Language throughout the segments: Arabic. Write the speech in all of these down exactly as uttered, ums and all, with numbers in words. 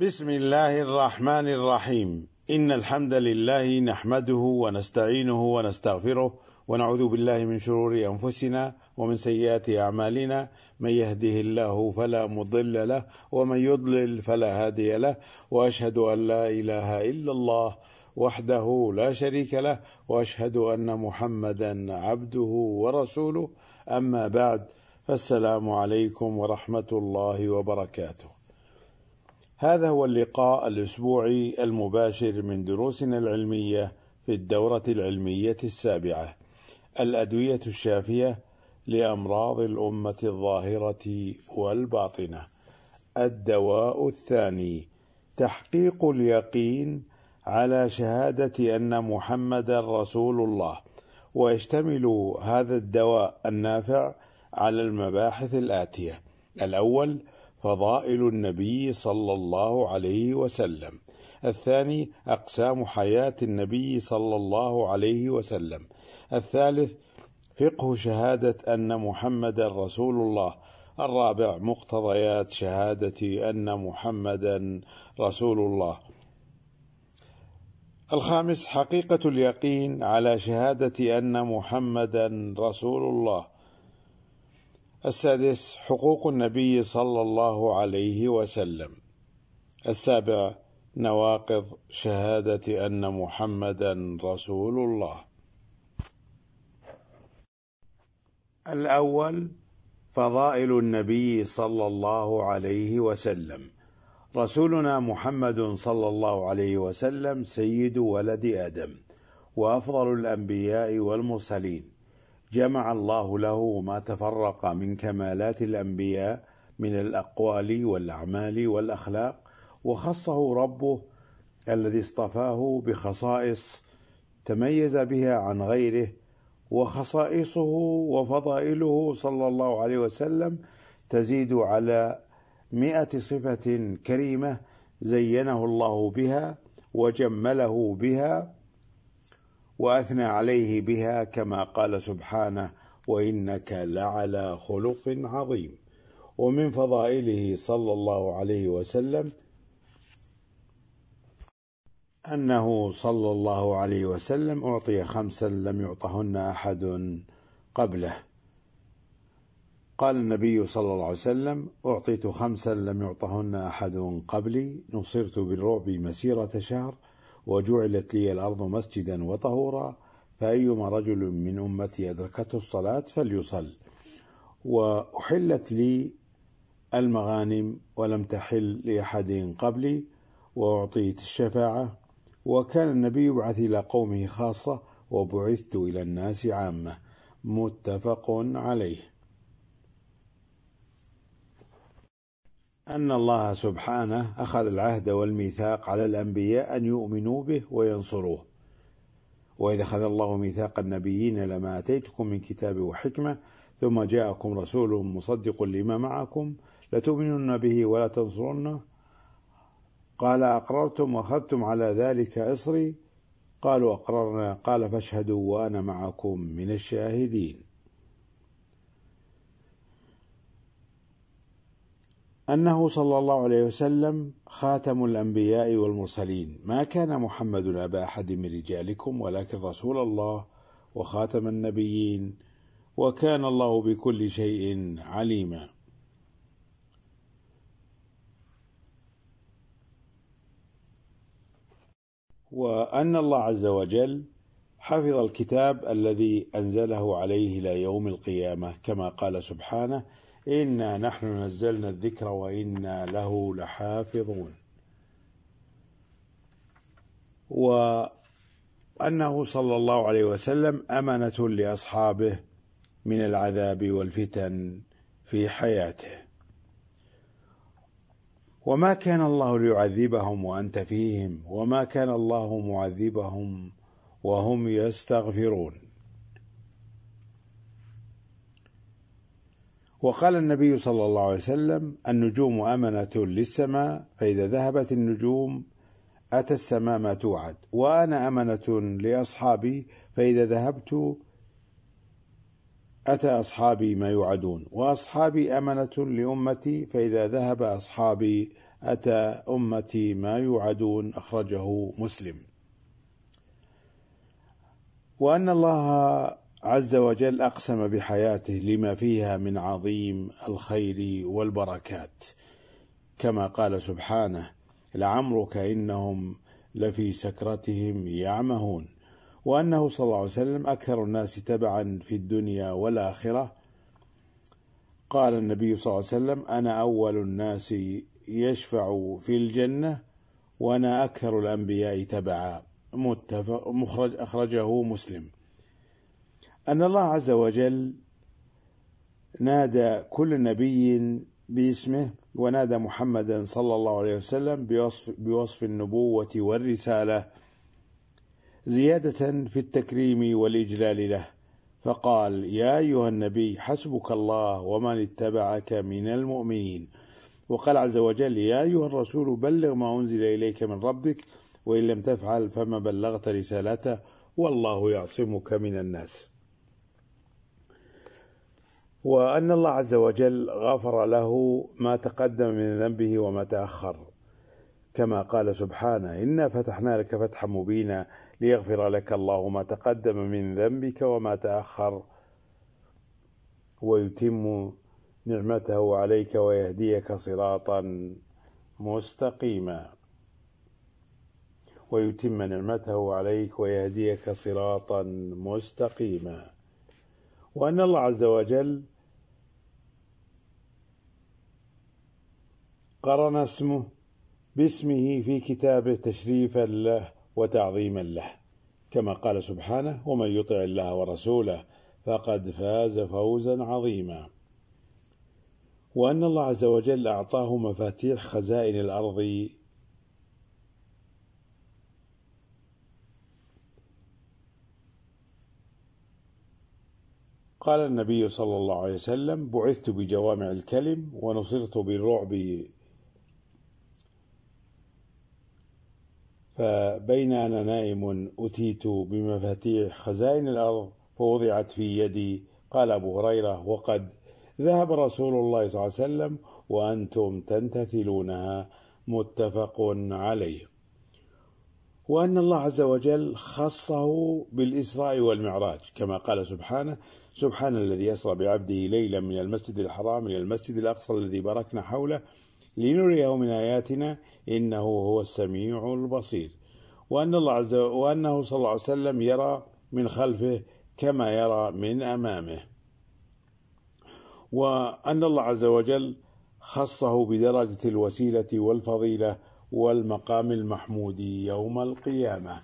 بسم الله الرحمن الرحيم. إن الحمد لله نحمده ونستعينه ونستغفره ونعوذ بالله من شرور أنفسنا ومن سيئات أعمالنا، من يهده الله فلا مضل له ومن يضلل فلا هادي له، وأشهد أن لا إله إلا الله وحده لا شريك له، وأشهد أن محمدا عبده ورسوله. أما بعد، فالسلام عليكم ورحمة الله وبركاته. هذا هو اللقاء الأسبوعي المباشر من دروسنا العلمية في الدورة العلمية السابعة، الأدوية الشافية لأمراض الأمة الظاهرة والباطنة. الدواء الثاني: تحقيق اليقين على شهادة أن محمدا رسول الله. ويشتمل هذا الدواء النافع على المباحث الآتية: الأول، فضائل النبي صلى الله عليه وسلم. الثاني، أقسام حياة النبي صلى الله عليه وسلم. الثالث، فقه شهادة أن محمدا رسول الله. الرابع، مقتضيات شهادة أن محمدا رسول الله. الخامس، حقيقة اليقين على شهادة أن محمدا رسول الله. السادس، حقوق النبي صلى الله عليه وسلم. السابع، نواقض شهادة أن محمدا رسول الله. الأول، فضائل النبي صلى الله عليه وسلم. رسولنا محمد صلى الله عليه وسلم سيد ولد آدم وأفضل الأنبياء والمرسلين. جمع الله له ما تفرق من كمالات الأنبياء من الأقوال والأعمال والأخلاق، وخصه ربه الذي اصطفاه بخصائص تميز بها عن غيره. وخصائصه وفضائله صلى الله عليه وسلم تزيد على مئة صفة كريمة زينه الله بها وجمله بها وأثنى عليه بها، كما قال سبحانه: وإنك لعلى خلق عظيم. ومن فضائله صلى الله عليه وسلم أنه صلى الله عليه وسلم أعطي خمسا لم يعطهن أحد قبله. قال النبي صلى الله عليه وسلم: أعطيت خمسا لم يعطهن أحد قبلي، نصرت بالرعب مسيرة شهر، وجعلت لي الأرض مسجدا وطهورا، فأيما رجل من أمتي أدركته الصلاة فليصل. وأحلت لي المغانم ولم تحل لأحد قبلي، وأعطيت الشفاعة. وكان النبي يبعث إلى قومه خاصة، وبعثت إلى الناس عامة. متفق عليه. أن الله سبحانه أخذ العهد والميثاق على الأنبياء أن يؤمنوا به وينصروه. وإذا أخذ الله ميثاق النبيين لما آتيتكم من كتاب وحكمة ثم جاءكم رسول مصدق لما معكم لتؤمنن به ولا تنصرنه، قال: أقررتم وأخذتم على ذلك إصري؟ قالوا: أقررنا. قال: فاشهدوا وأنا معكم من الشاهدين. أنه صلى الله عليه وسلم خاتم الأنبياء والمرسلين. ما كان محمد أبا أحد من رجالكم ولكن رسول الله وخاتم النبيين، وكان الله بكل شيء عليما. وأن الله عز وجل حفظ الكتاب الذي أنزله عليه إلى يوم القيامة، كما قال سبحانه: إنا نحن نزلنا الذكر وإنا له لحافظون. وأنه صلى الله عليه وسلم أمنة لأصحابه من العذاب والفتن في حياته. وما كان الله ليعذبهم وأنت فيهم وما كان الله معذبهم وهم يستغفرون. وقال النبي صلى الله عليه وسلم: النجوم أمنة للسماء، فإذا ذهبت النجوم أتى السماء ما توعد، وأنا أمنة لأصحابي، فإذا ذهبت أتى أصحابي ما يوعدون، وأصحابي أمنة لأمتي، فإذا ذهب أصحابي أتى أمتي ما يوعدون. أخرجه مسلم. وأن الله عز وجل أقسم بحياته لما فيها من عظيم الخير والبركات، كما قال سبحانه: لعمرك إنهم لفي سكرتهم يعمهون. وأنه صلى الله عليه وسلم أكثر الناس تبعا في الدنيا والآخرة. قال النبي صلى الله عليه وسلم: أنا أول الناس يشفع في الجنة، وأنا أكثر الأنبياء تبعا. متفق مخرج أخرجه مسلم. أن الله عز وجل نادى كل نبي باسمه، ونادى محمدا صلى الله عليه وسلم بوصف, بوصف النبوة والرسالة، زيادة في التكريم والإجلال له، فقال: يا أيها النبي حسبك الله ومن اتبعك من المؤمنين. وقال عز وجل: يا أيها الرسول بلغ ما أنزل إليك من ربك، وإن لم تفعل فما بلغت رسالته، والله يعصمك من الناس. وأن الله عز وجل غفر له ما تقدم من ذنبه وما تأخر، كما قال سبحانه: إنا فتحنا لك فتحا مبينا ليغفر لك الله ما تقدم من ذنبك وما تأخر، ويتم نعمته عليك ويهديك صراطا مستقيما ويتم نعمته عليك ويهديك صراطا مستقيما. وأن الله عز وجل قرن اسمه باسمه في كتابه تشريفا له وتعظيما له، كما قال سبحانه: ومن يطع الله ورسوله فقد فاز فوزا عظيما. وأن الله عز وجل أعطاه مفاتيح خزائن الأرض قال النبي صلى الله عليه وسلم: بعثت بجوامع الكلم ونصرت بالرعب، فبين أنا نائم أتيت بمفاتيح خزائن الأرض فوضعت في يدي. قال أبو هريرة: وقد ذهب رسول الله صلى الله عليه وسلم وأنتم تنتثلونها. متفق عليه. وأن الله عز وجل خصه بالإسراء والمعراج، كما قال سبحانه: سبحان الذي أسرى بعبده ليلا من المسجد الحرام إلى المسجد الأقصى الذي باركنا حوله لنريه من آياتنا إنه هو السميع البصير. وأن الله عز وجل وأنه صلى الله عليه وسلم يرى من خلفه كما يرى من أمامه. وأن الله عز وجل خصه بدرجة الوسيلة والفضيلة والمقام المحمود يوم القيامة.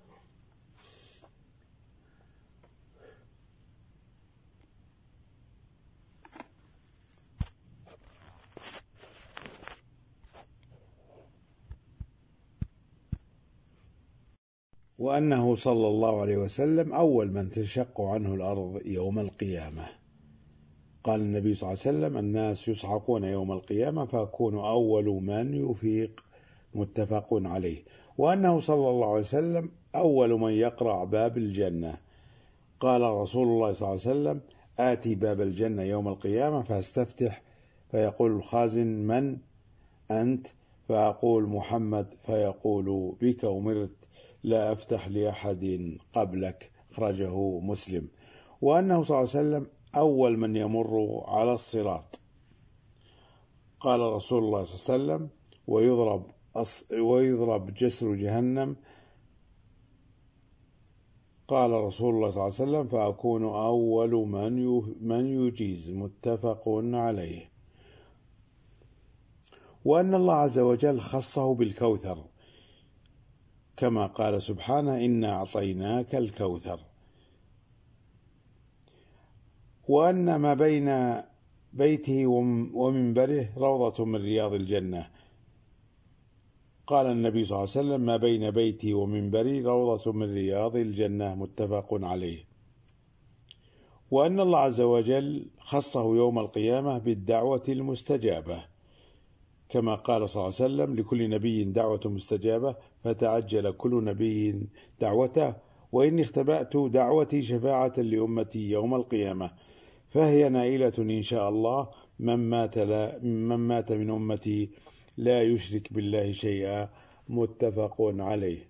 وأنه صلى الله عليه وسلم أول من تشق عنه الأرض يوم القيامة. قال النبي صلى الله عليه وسلم: الناس يصعقون يوم القيامة فأكون أول من يفيق. متفق عليه. وأنه صلى الله عليه وسلم أول من يقرع باب الجنة. قال رسول الله صلى الله عليه وسلم: آتي باب الجنة يوم القيامة فاستفتح، فيقول الخازن: من أنت؟ فأقول: محمد. فيقول: بك أمرت، لا أفتح لأحد قبلك. أخرجه مسلم. وأنه صلى الله عليه وسلم أول من يمر على الصراط. قال رسول الله صلى الله عليه وسلم: ويضرب, ويضرب جسر جهنم. قال رسول الله صلى الله عليه وسلم: فأكون أول من من يجيز. متفق عليه. وأن الله عز وجل خصه بالكوثر، كما قال سبحانه: إنا أعطيناك الكوثر. وأن ما بين بيته ومنبره روضة من رياض الجنة. قال النبي صلى الله عليه وسلم: ما بين بيتي ومنبري روضة من رياض الجنة. متفق عليه. وأن الله عز وجل خصه يوم القيامة بالدعوة المستجابة، كما قال صلى الله عليه وسلم: لكل نبي دعوة مستجابة فتعجل كل نبي دعوته، وإني اختبأت دعوتي شفاعة لأمتي يوم القيامة، فهي نائلة إن شاء الله من مات, لا من مات من أمتي لا يشرك بالله شيئا، متفق عليه.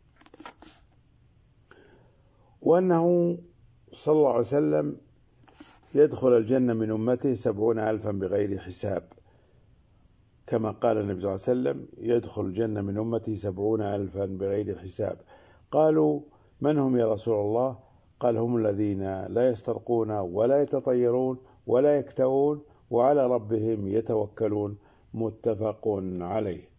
وأنه صلى الله عليه وسلم يدخل الجنة من أمته سبعون ألفا بغير حساب، كما قال النبي صلى الله عليه وسلم يدخل الجنة من أمتي سبعون ألفا بغير حساب. قالوا من هم يا رسول الله؟ قال هم الذين لا يسترقون ولا يتطيرون ولا يكتوون وعلى ربهم يتوكلون، متفق عليه.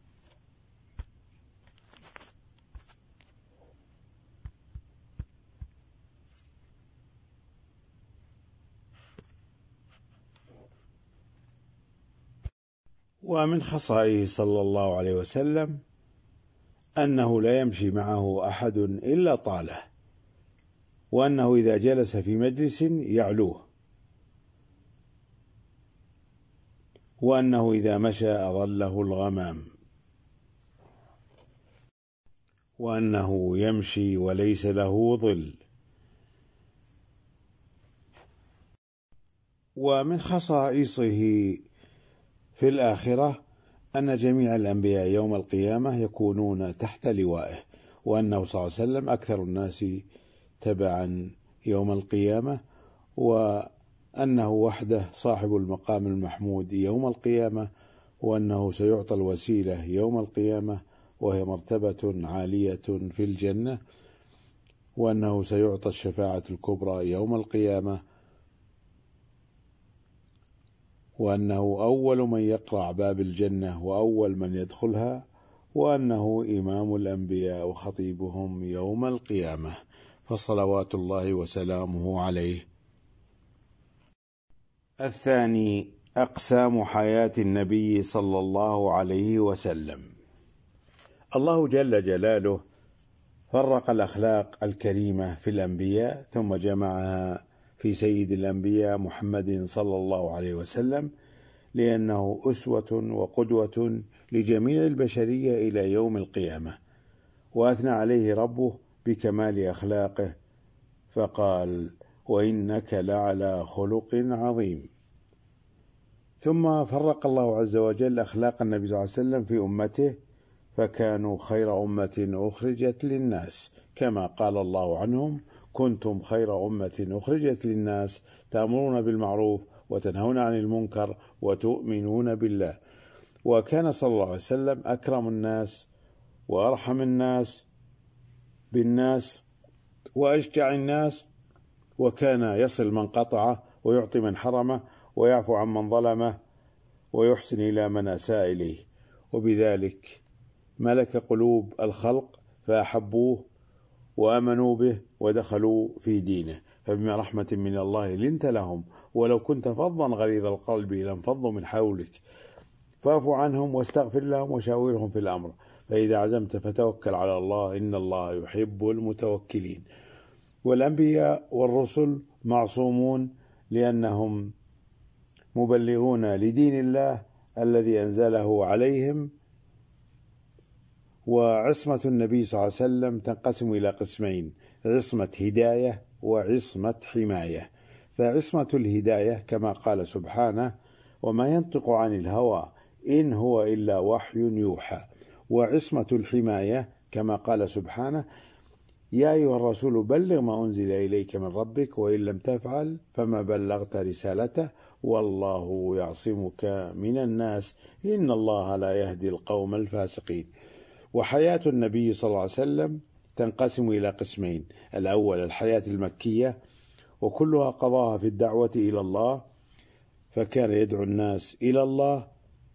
ومن خصائصه صلى الله عليه وسلم أنه لا يمشي معه أحد إلا طاله، وأنه إذا جلس في مجلس يعلوه، وأنه إذا مشى أظله الغمام، وأنه يمشي وليس له ظل. ومن خصائصه في الآخرة أن جميع الأنبياء يوم القيامة يكونون تحت لوائه، وأنه صلى الله عليه وسلم أكثر الناس تبعا يوم القيامة، وأنه وحده صاحب المقام المحمود يوم القيامة، وأنه سيعطى الوسيلة يوم القيامة وهي مرتبة عالية في الجنة، وأنه سيعطى الشفاعة الكبرى يوم القيامة، وأنه أول من يقرع باب الجنة وأول من يدخلها، وأنه إمام الأنبياء وخطيبهم يوم القيامة، فصلوات الله وسلامه عليه. الثاني أقسام حياة النبي صلى الله عليه وسلم. الله جل جلاله فرق الأخلاق الكريمة في الأنبياء ثم جمعها في سيد الأنبياء محمد صلى الله عليه وسلم، لأنه أسوة وقدوة لجميع البشرية إلى يوم القيامة، وأثنى عليه ربه بكمال أخلاقه فقال وإنك لعلى خلق عظيم. ثم فرق الله عز وجل أخلاق النبي صلى الله عليه وسلم في أمته فكانوا خير أمة أخرجت للناس، كما قال الله عنهم كنتم خير أمة أخرجت للناس تأمرون بالمعروف وتنهون عن المنكر وتؤمنون بالله. وكان صلى الله عليه وسلم أكرم الناس وأرحم الناس بالناس وأشجع الناس، وكان يصل من قطعه ويعطي من حرمه ويعفو عن من ظلمه ويحسن إلى من أساء إليه، وبذلك ملك قلوب الخلق فأحبوه وآمنوا به ودخلوا في دينه، فبما رحمة من الله لنت لهم ولو كنت فظا غليظ القلب لانفضوا من حولك فاعف عنهم واستغفر لهم وشاورهم في الأمر فإذا عزمت فتوكل على الله إن الله يحب المتوكلين. والأنبياء والرسل معصومون لأنهم مبلغون لدين الله الذي أنزله عليهم. وعصمة النبي صلى الله عليه وسلم تنقسم إلى قسمين: عصمة هداية وعصمة حماية. فعصمة الهداية كما قال سبحانه وما ينطق عن الهوى إن هو إلا وحي يوحى. وعصمة الحماية كما قال سبحانه يا أيها الرسول بلغ ما أنزل إليك من ربك وإن لم تفعل فما بلغت رسالته والله يعصمك من الناس إن الله لا يهدي القوم الفاسقين. وحياة النبي صلى الله عليه وسلم تنقسم إلى قسمين: الأول الحياة المكية وكلها قضاها في الدعوة إلى الله، فكان يدعو الناس إلى الله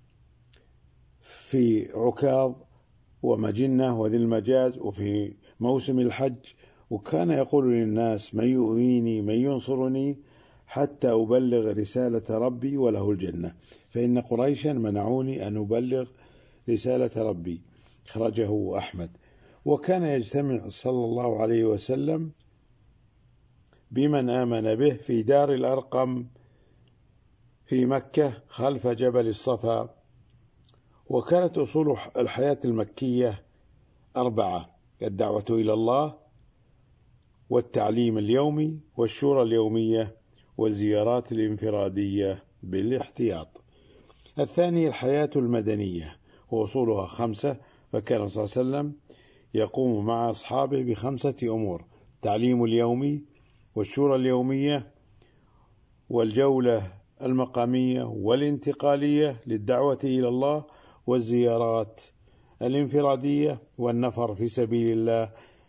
في عكاظ ومجنة وذي المجاز وفي موسم الحج، وكان يقول للناس من يؤويني من ينصرني حتى أبلغ رسالة ربي وله الجنة، فإن قريشا منعوني أن أبلغ رسالة ربي، أخرجه أحمد. وكان يجتمع صلى الله عليه وسلم بمن آمن به في دار الأرقم في مكة خلف جبل الصفا. وكانت أصول الحياة المكية أربعة: الدعوة إلى الله والتعليم اليومي والشورى اليومية والزيارات الانفرادية بالاحتياط. الثاني الحياة المدنية، وأصولها خمسة، فكان صلى الله عليه وسلم يقوم مع أصحابه بخمسة أمور: التعليم اليومي، والشورى اليومية، والجولة المقامية والانتقالية للدعوة إلى الله، والزيارات الانفرادية، والنفر في سبيل الله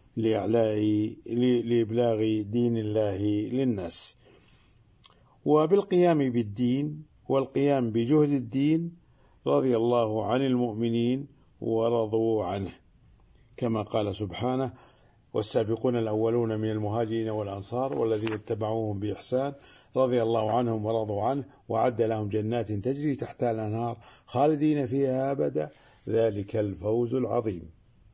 لإبلاغ دين الله للناس. وبالقيام بالدين والقيام بجهد الدين رضي الله عن المؤمنين ورضوا عنه، كما قال سبحانه: والسابقون الأولون من المهاجرين والأنصار والذين اتبعوهم بإحسان رضي الله عنهم ورضوا عنه وأعد لهم جنات تجري تحتها الأنهار خالدين فيها أبدا ذلك الفوز العظيم.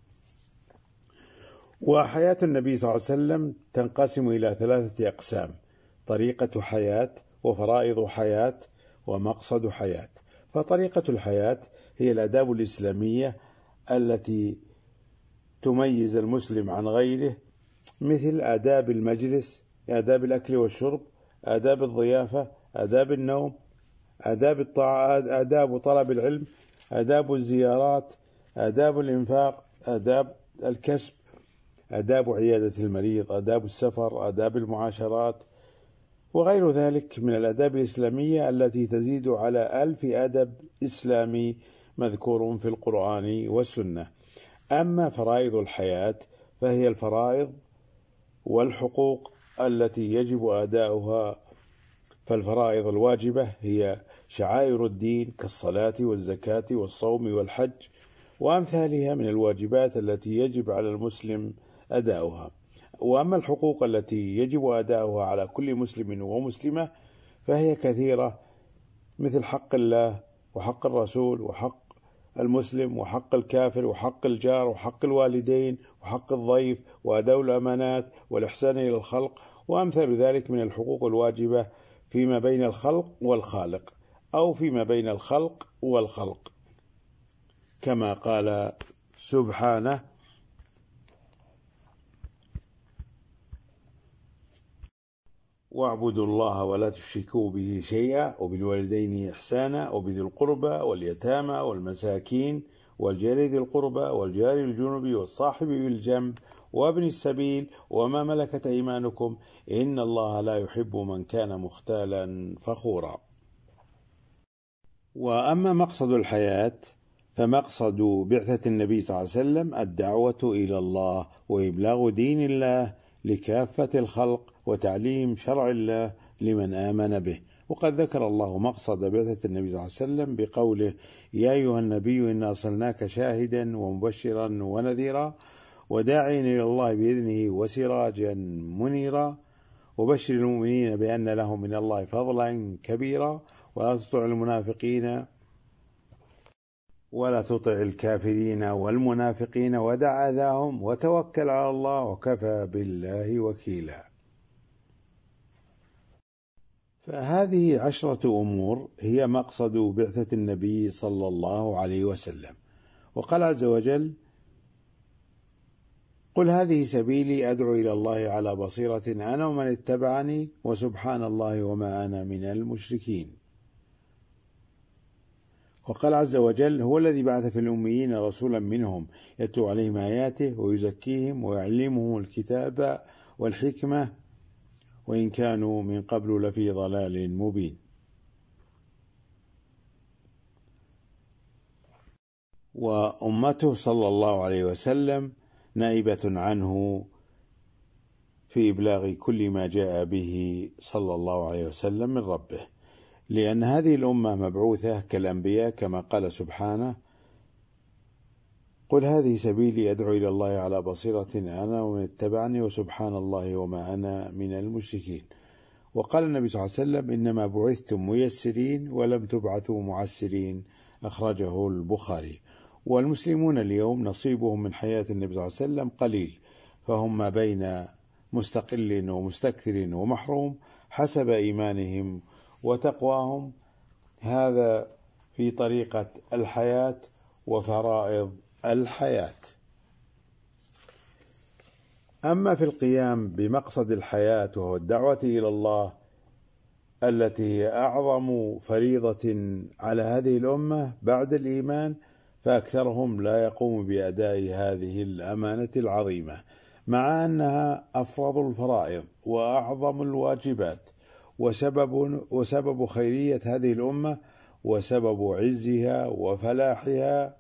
وحياة النبي صلى الله عليه وسلم تنقسم إلى ثلاثة أقسام: طريقة حياة، وفرائض حياة، ومقصد حياة. فطريقة الحياة هي الآداب الإسلامية التي تميز المسلم عن غيره، مثل آداب المجلس، آداب الأكل والشرب، آداب الضيافة، آداب النوم، آداب الطاعات، آداب طلب العلم، آداب الزيارات، آداب الإنفاق، آداب الكسب، آداب عيادة المريض، آداب السفر، آداب المعاشرات، وغير ذلك من الآداب الإسلامية التي تزيد على ألف أدب إسلامي مذكور في القرآن والسنة. أما فرائض الحياة فهي الفرائض والحقوق التي يجب أداؤها. فالفرائض الواجبة هي شعائر الدين كالصلاة والزكاة والصوم والحج وأمثالها من الواجبات التي يجب على المسلم أداؤها. وأما الحقوق التي يجب أداؤها على كل مسلم ومسلمة فهي كثيرة، مثل حق الله وحق الرسول وحق المسلم وحق الكافر وحق الجار وحق الوالدين وحق الضيف وأداء الأمانات والإحسان إلى الخلق وأمثال ذلك من الحقوق الواجبة فيما بين الخلق والخالق، أو فيما بين الخلق والخلق، كما قال سبحانه: واعبدوا الله ولا تشركوا به شيئا وبالوالدين إحسانا وبذي القربى واليتامى والمساكين والجار ذي القربى والجار الجنب والصاحب بالجنب وابن السبيل وما ملكت أيمانكم إن الله لا يحب من كان مختالا فخورا. وأما مقصد الحياة فمقصد بعثة النبي صلى الله عليه وسلم الدعوة إلى الله وإبلاغ دين الله لكافة الخلق وتعليم شرع الله لمن آمن به. وقد ذكر الله مقصد بعثة النبي صلى الله عليه وسلم بقوله: يا أيها النبي إنا أرسلناك شاهدا ومبشرا ونذيرا وداعيا إلى الله بإذنه وسراجا منيرا وبشر المؤمنين بأن لهم من الله فضلا كبيرا ولا تطع المنافقين ولا تطع الكافرين والمنافقين ودع أذاهم وتوكل على الله وكفى بالله وكيلا. فهذه عشرة أمور هي مقصد بعثة النبي صلى الله عليه وسلم. وقال عز وجل: قل هذه سبيلي أدعو إلى الله على بصيرة أنا ومن اتبعني وسبحان الله وما أنا من المشركين. وقال عز وجل: هو الذي بعث في الأميين رسولا منهم يتلو عليهم آياته ويزكيهم ويعلمهم الكتاب والحكمة وإن كانوا من قبل لفي ضلال مبين. وأمته صلى الله عليه وسلم نائبة عنه في إبلاغ كل ما جاء به صلى الله عليه وسلم من ربه، لأن هذه الأمة مبعوثة كالأنبياء كما قال سبحانه: قل هذه سبيلي أدعو إلى الله على بصيرة أنا ومن اتبعني وسبحان الله وما أنا من المشركين. وقال النبي صلى الله عليه وسلم: إنما بعثتم ميسرين ولم تبعثوا معسرين، أخرجه البخاري. والمسلمون اليوم نصيبهم من حياة النبي صلى الله عليه وسلم قليل، فهم ما بين مستقل ومستكثر ومحروم حسب إيمانهم وتقواهم. هذا في طريقة الحياة وفرائض الحياة. أما في القيام بمقصد الحياة وهو الدعوة إلى الله التي هي أعظم فريضة على هذه الأمة بعد الإيمان، فأكثرهم لا يقوم بأداء هذه الأمانة العظيمة، مع أنها أفرض الفرائض وأعظم الواجبات، وسبب, وسبب خيرية هذه الأمة، وسبب عزها وفلاحها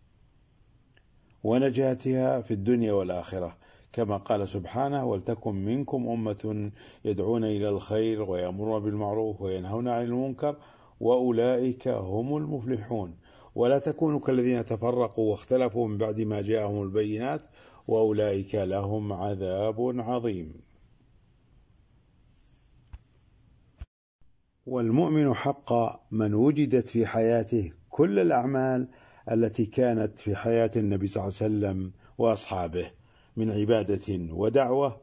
ونجاتها في الدنيا والآخرة، كما قال سبحانه: ولتكن منكم أمة يدعون إلى الخير ويأمرون بالمعروف وينهون عن المنكر وأولئك هم المفلحون، ولا تكونوا كالذين تفرقوا واختلفوا من بعد ما جاءهم البينات وأولئك لهم عذاب عظيم. والمؤمن حقا من وجدت في حياته كل الأعمال التي كانت في حياة النبي صلى الله عليه وسلم وأصحابه من عبادة ودعوة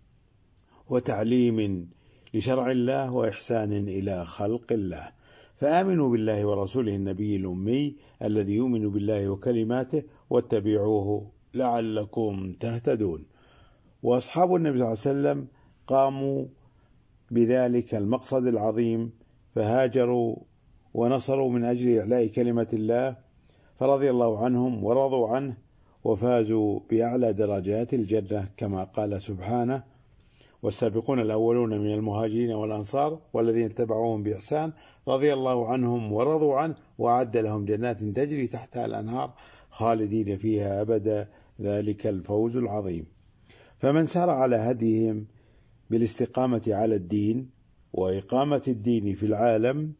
وتعليم لشرع الله وإحسان إلى خلق الله. فآمنوا بالله ورسوله النبي الأمي الذي يؤمن بالله وكلماته واتبعوه لعلكم تهتدون. وأصحاب النبي صلى الله عليه وسلم قاموا بذلك المقصد العظيم، فهاجروا ونصروا من أجل إعلاء كلمة الله، فرضي الله عنهم ورضوا عنه وفازوا بأعلى درجات الجنة، كما قال سبحانه: والسابقون الأولون من المهاجرين والأنصار والذين اتبعوهم بإحسان رضي الله عنهم ورضوا عنه وأعد لهم جنات تجري تحتها الأنهار خالدين فيها أبدا، ذلك الفوز العظيم. فمن سار على هديهم بالاستقامة على الدين وإقامة الدين في العالم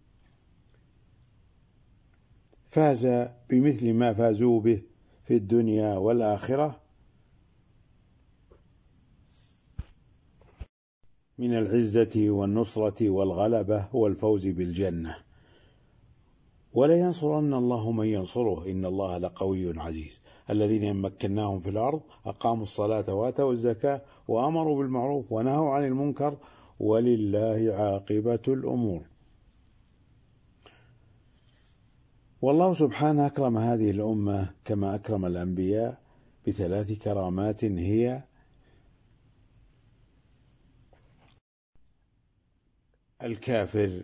فاز بمثل ما فازوا به في الدنيا والآخرة من العزة والنصرة والغلبة والفوز بالجنة. ولينصرن الله من ينصره إن الله لقوي عزيز. الذين مكناهم في الأرض أقاموا الصلاة وآتوا الزكاة وأمروا بالمعروف ونهوا عن المنكر ولله عاقبة الأمور. والله سبحانه أكرم هذه الأمة كما أكرم الأنبياء بثلاث كرامات، هي: الكافر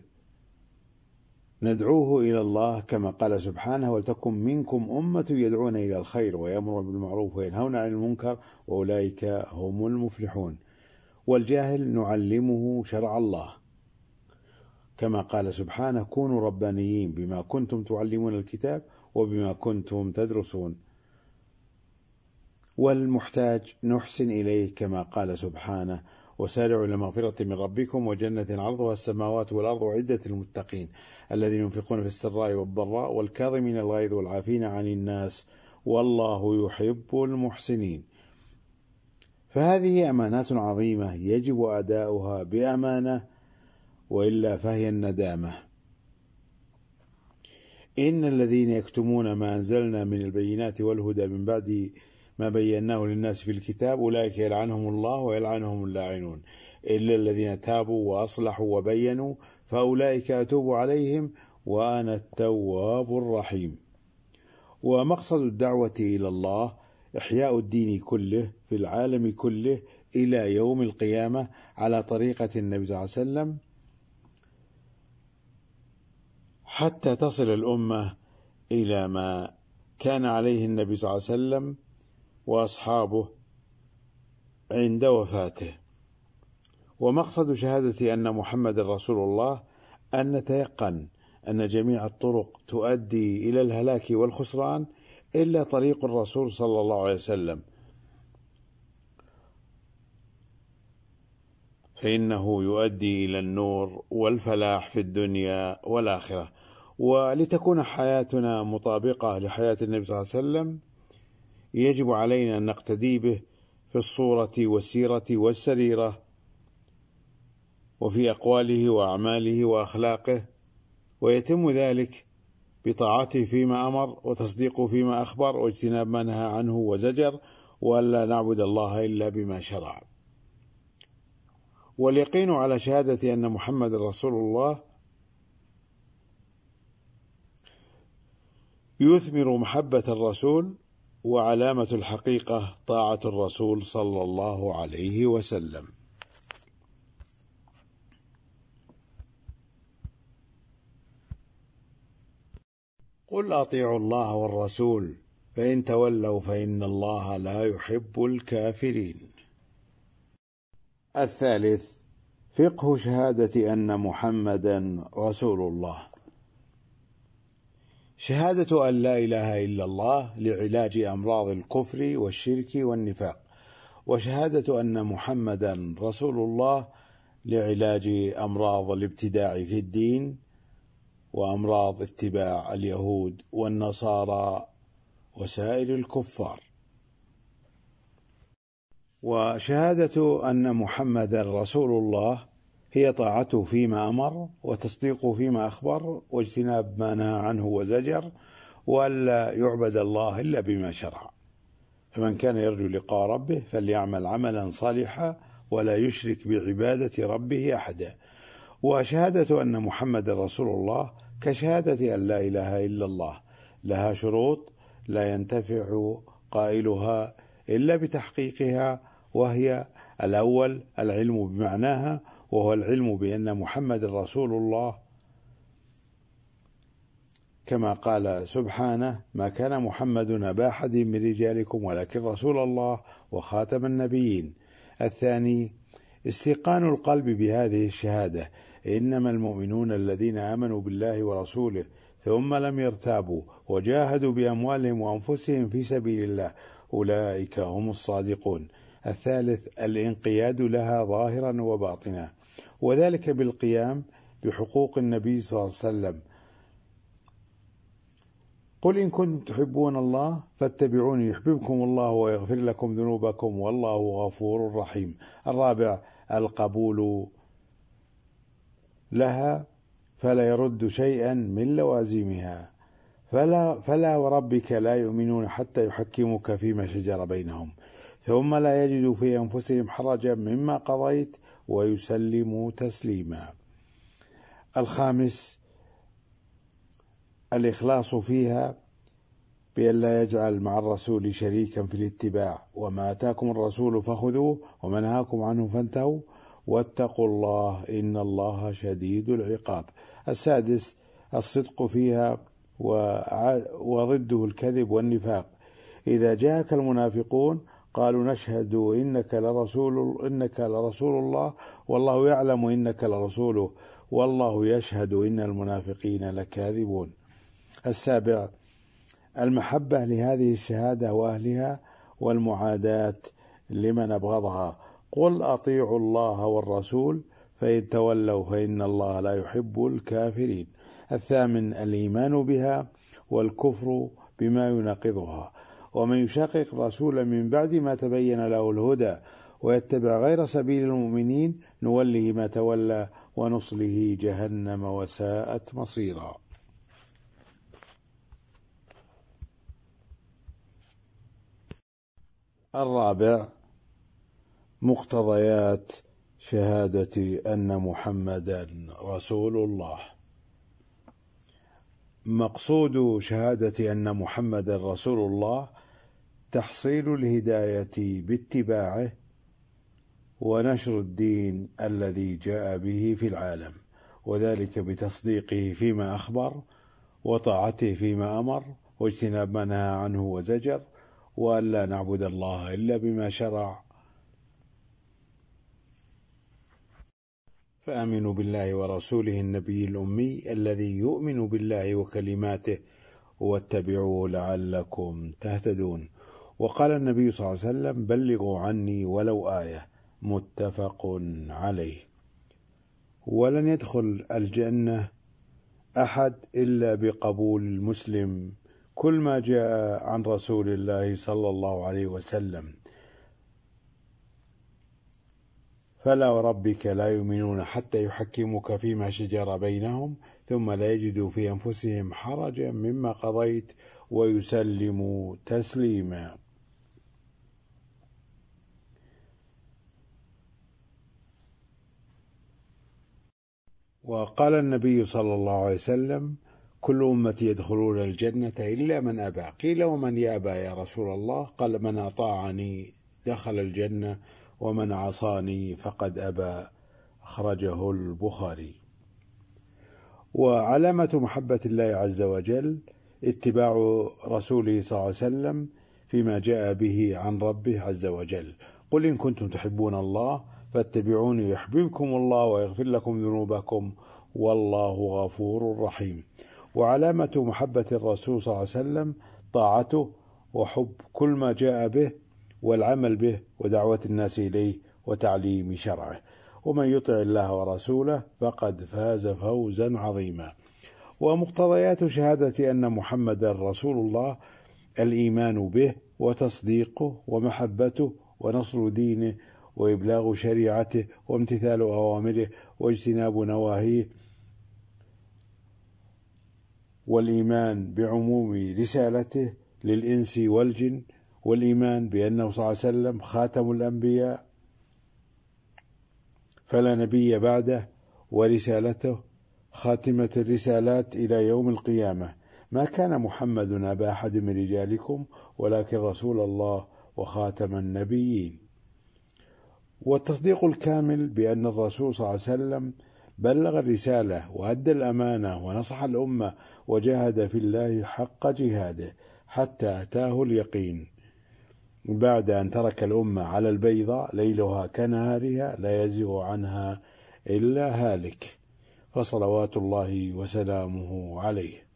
ندعوه إلى الله كما قال سبحانه: ولتكن منكم أمة يدعون إلى الخير ويأمرون بالمعروف وينهون عن المنكر وأولئك هم المفلحون. والجاهل نعلمه شرع الله كما قال سبحانه: كونوا ربانيين بما كنتم تعلمون الكتاب وبما كنتم تدرسون. والمحتاج نحسن إليه كما قال سبحانه: وسارعوا إلى مغفرة من ربكم وجنة عرضها السماوات والأرض أعدة للمتقين الذين ينفقون في السراء والضراء والكاظمين الغيظ والعافين عن الناس والله يحب المحسنين. فهذه أمانات عظيمة يجب أداؤها بأمانة، وإلا فهي الندامة. إن الذين يكتمون ما أنزلنا من البينات والهدى من بعد ما بيناه للناس في الكتاب أولئك يلعنهم الله ويلعنهم اللاعنون إلا الذين تابوا وأصلحوا وبينوا فأولئك أتوب عليهم وأنا التواب الرحيم. ومقصد الدعوة إلى الله إحياء الدين كله في العالم كله إلى يوم القيامة على طريقة النبي صلى الله عليه وسلم، حتى تصل الأمة إلى ما كان عليه النبي صلى الله عليه وسلم وأصحابه عند وفاته. ومقصد شهادة أن محمد رسول الله أن نتيقن أن جميع الطرق تؤدي إلى الهلاك والخسران إلا طريق الرسول صلى الله عليه وسلم، فإنه يؤدي إلى النور والفلاح في الدنيا والآخرة. ولتكون حياتنا مطابقة لحياة النبي صلى الله عليه وسلم يجب علينا أن نقتدي به في الصورة والسيرة والسريرة وفي أقواله وأعماله وأخلاقه، ويتم ذلك بطاعته فيما أمر وتصديقه فيما أخبر واجتناب ما نهى عنه وزجر، وألا نعبد الله إلا بما شرع. واليقين على شهادة أن محمد رسول الله يثمر محبة الرسول، وعلامة الحقيقة طاعة الرسول صلى الله عليه وسلم. قل أطيعوا الله والرسول فإن تولوا فإن الله لا يحب الكافرين. الثالث فقه شهادة أن محمدا رسول الله. شهادة أن لا إله إلا الله لعلاج أمراض الكفر والشرك والنفاق، وشهادة أن محمدا رسول الله لعلاج أمراض الابتداع في الدين وأمراض اتباع اليهود والنصارى وسائر الكفار. وشهادة أن محمدا رسول الله هي طاعته فيما أمر وتصديقه فيما أخبر واجتناب ما نهى عنه وزجر، وألا يعبد الله إلا بما شرع. فمن كان يرجو لقاء ربه فليعمل عملا صالحا ولا يشرك بعبادة ربه أحدا. وشهادة أن محمد رسول الله كشهادة أن لا إله إلا الله، لها شروط لا ينتفع قائلها إلا بتحقيقها، وهي: الأول العلم بمعناها، وهو العلم بأن محمد رسول الله، كما قال سبحانه: ما كان محمد أبا أحد من رجالكم ولكن رسول الله وخاتم النبيين. الثاني استيقان القلب بهذه الشهادة: إنما المؤمنون الذين آمنوا بالله ورسوله ثم لم يرتابوا وجاهدوا بأموالهم وأنفسهم في سبيل الله أولئك هم الصادقون. الثالث الانقياد لها ظاهرا وباطنا، وذلك بالقيام بحقوق النبي صلى الله عليه وسلم: قل إن كنتم تحبون الله فاتبعوني يحببكم الله ويغفر لكم ذنوبكم والله غفور رحيم. الرابع القبول لها فلا يرد شيئا من لوازمها: فلا, فلا وربك لا يؤمنون حتى يحكموك فيما شجر بينهم ثم لا يجدوا في أنفسهم حرجا مما قضيت ويسلموا تسليما. الخامس الإخلاص فيها بأن لا يجعل مع الرسول شريكا في الاتباع: وما آتاكم الرسول فخذوه وما نهاكم عنه فانتهوا واتقوا الله إن الله شديد العقاب. السادس الصدق فيها وضده الكذب والنفاق: إذا جاءك المنافقون قالوا نشهد إنك لرسول إنك لرسول الله والله يعلم إنك لرسوله والله يشهد إن المنافقين لكاذبون. السابع المحبة لهذه الشهادة وأهلها والمعاداة لمن أبغضها: قل أطيعوا الله والرسول فإن تولوا فإن الله لا يحب الكافرين. الثامن الإيمان بها والكفر بما يناقضها: ومن يشاقق الرسول من بعد ما تبين له الهدى ويتبع غير سبيل المؤمنين نوله ما تولى ونصله جهنم وساءت مصيرا. الرابع مقتضيات شهادة أن محمدا رسول الله. مقصود شهادة أن محمدا رسول الله تحصيل الهداية باتباعه ونشر الدين الذي جاء به في العالم، وذلك بتصديقه فيما أخبر وطاعته فيما أمر واجتناب ما نهى عنه وزجر، وأن لا نعبد الله إلا بما شرع. فآمنوا بالله ورسوله النبي الأمي الذي يؤمن بالله وكلماته واتبعوه لعلكم تهتدون. وقال النبي صلى الله عليه وسلم: بلغوا عني ولو آية، متفق عليه. ولن يدخل الجنة أحد إلا بقبول المسلم كل ما جاء عن رسول الله صلى الله عليه وسلم: فلا وربك لا يؤمنون حتى يحكموك فيما شجر بينهم ثم لا يجدوا في أنفسهم حرجا مما قضيت ويسلموا تسليما. وقال النبي صلى الله عليه وسلم: كل أمتي يدخلون الجنة إلا من أبى. قيل: ومن يأبى يا رسول الله؟ قال: من أطاعني دخل الجنة ومن عصاني فقد أبى. أخرجه البخاري. وعلامة محبة الله عز وجل اتباع رسوله صلى الله عليه وسلم فيما جاء به عن ربه عز وجل. قل إن كنتم تحبون الله فاتبعوني يحببكم الله ويغفر لكم ذنوبكم والله غفور رحيم. وعلامة محبة الرسول صلى الله عليه وسلم طاعته وحب كل ما جاء به والعمل به ودعوة الناس إليه وتعليم شرعه. ومن يطع الله ورسوله فقد فاز فوزا عظيما. ومقتضيات شهادة أن محمد رسول الله الإيمان به وتصديقه ومحبته ونصر دينه وإبلاغ شريعته وامتثال أوامره واجتناب نواهيه، والإيمان بعموم رسالته للإنس والجن، والإيمان بأنه صلى الله عليه وسلم خاتم الأنبياء فلا نبي بعده، ورسالته خاتمة الرسالات إلى يوم القيامة. ما كان محمد أبا أحد من رجالكم ولكن رسول الله وخاتم النبيين. والتصديق الكامل بأن الرسول صلى الله عليه وسلم بلغ الرسالة وأدى الأمانة ونصح الأمة وجاهد في الله حق جهاده حتى أتاه اليقين، بعد أن ترك الأمة على البيضاء ليلها كنهارها لا يزيغ عنها إلا هالك، فصلوات الله وسلامه عليه.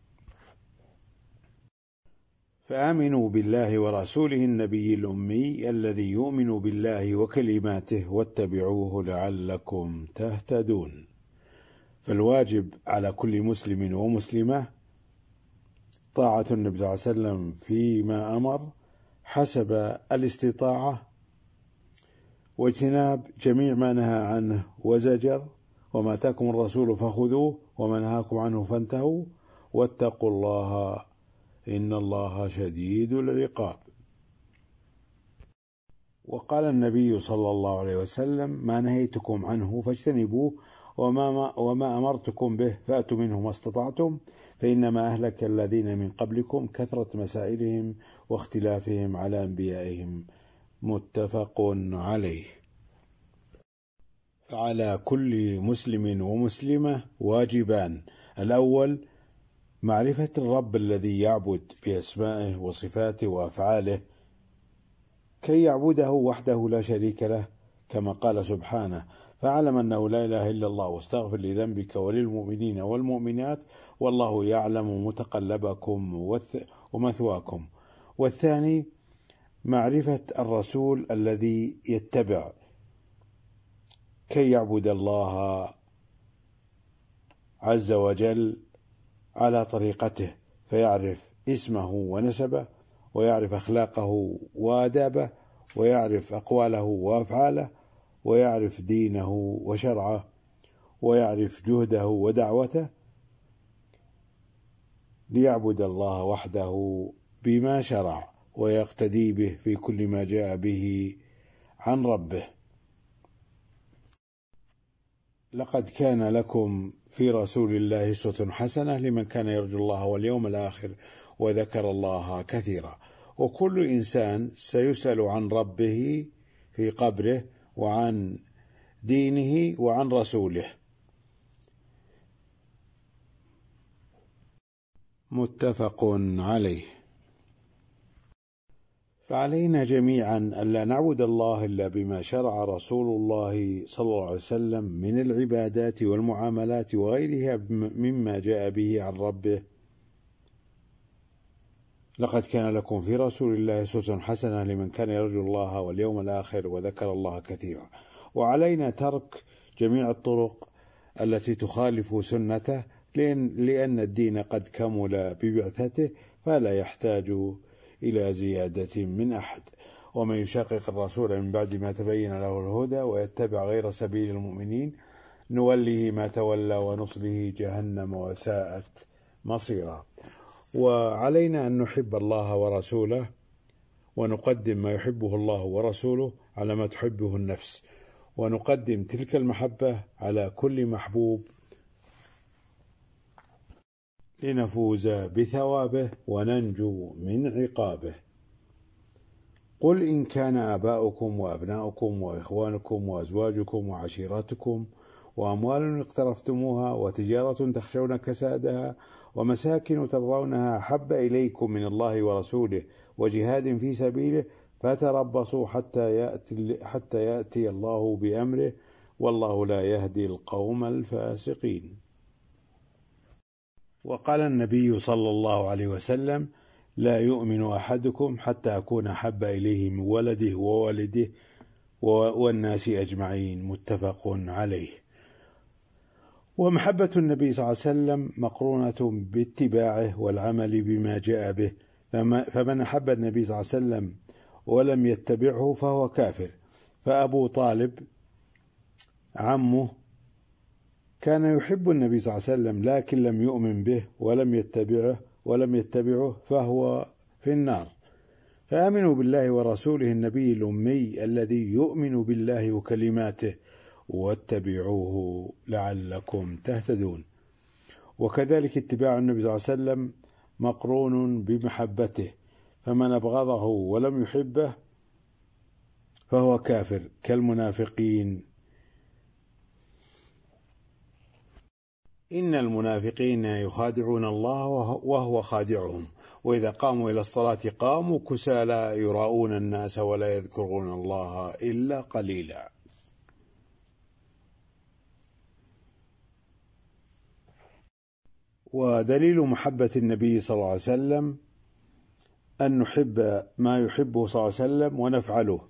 فآمنوا بالله ورسوله النبي الأمي الذي يؤمن بالله وكلماته واتبعوه لعلكم تهتدون. فالواجب على كل مسلم ومسلمة طاعة النبي صلى الله عليه وسلم فيما أمر حسب الاستطاعة، واجتناب جميع ما نهى عنه وزجر، وما آتاكم الرسول فخذوه وما نهاكم عنه فانتهوا واتقوا الله إن الله شديد العقاب. وقال النبي صلى الله عليه وسلم: ما نهيتكم عنه فاجتنبوه وما, وما أمرتكم به فأتوا منه ما استطعتم، فإنما أهلك الذين من قبلكم كثرة مسائلهم واختلافهم على أنبيائهم. متفق عليه. فعلى كل مسلم ومسلمة واجبان: الأول معرفة الرب الذي يعبد بأسمائه وصفاته وأفعاله كي يعبده وحده لا شريك له، كما قال سبحانه: فاعلم أنه لا إله إلا الله واستغفر لذنبك وللمؤمنين والمؤمنات والله يعلم متقلبكم ومثواكم. والثاني معرفة الرسول الذي يتبع كي يعبد الله عز وجل على طريقته، فيعرف اسمه ونسبه ويعرف أخلاقه وآدابه ويعرف أقواله وأفعاله ويعرف دينه وشرعه ويعرف جهده ودعوته، ليعبد الله وحده بما شرع ويقتدي به في كل ما جاء به عن ربه. لقد كان لكم في رسول الله أسوة حسنة لمن كان يرجو الله واليوم الآخر وذكر الله كثيرا. وكل إنسان سيسأل عن ربه في قبره وعن دينه وعن رسوله. متفق عليه. فعلينا جميعا ألا نعبد الله إلا بما شرع رسول الله صلى الله عليه وسلم من العبادات والمعاملات وغيرها مما جاء به عن ربه. لقد كان لكم في رسول الله أسوة حسنة لمن كان يرجو الله واليوم الآخر وذكر الله كثيرا. وعلينا ترك جميع الطرق التي تخالف سنته، لأن, لأن الدين قد كمل ببعثته فلا يحتاج إلى زيادة من أحد. ومن يشاقق الرسول من بعد ما تبين له الهدى ويتبع غير سبيل المؤمنين نوله ما تولى ونصله جهنم وساءت مصيرا. وعلينا أن نحب الله ورسوله ونقدم ما يحبه الله ورسوله على ما تحبه النفس، ونقدم تلك المحبة على كل محبوب لنفوز بثوابه وننجو من عقابه. قل إن كان آباؤكم وأبناؤكم وإخوانكم وأزواجكم وعشيرتكم وأموال اقترفتموها وتجارة تخشون كسادها ومساكن ترضونها أحب إليكم من الله ورسوله وجهاد في سبيله فتربصوا حتى يأتي, حتى يأتي الله بأمره والله لا يهدي القوم الفاسقين. وقال النبي صلى الله عليه وسلم: لا يؤمن أحدكم حتى أكون أحب إليه من ولده ووالده والناس أجمعين، متفق عليه. ومحبة النبي صلى الله عليه وسلم مقرونة باتباعه والعمل بما جاء به، فمن أحب النبي صلى الله عليه وسلم ولم يتبعه فهو كافر. فأبو طالب عمه كان يحب النبي صلى الله عليه وسلم لكن لم يؤمن به ولم يتبعه ولم يتبعه فهو في النار. فآمنوا بالله ورسوله النبي الأمي الذي يؤمن بالله وكلماته واتبعوه لعلكم تهتدون. وكذلك اتباع النبي صلى الله عليه وسلم مقرون بمحبته، فمن أبغضه ولم يحبه فهو كافر كالمنافقين. إن المنافقين يخادعون الله وهو خادعهم، وإذا قاموا إلى الصلاة قاموا كسالى يراءون الناس ولا يذكرون الله إلا قليلا. ودليل محبة النبي صلى الله عليه وسلم أن نحب ما يحبه صلى الله عليه وسلم ونفعله،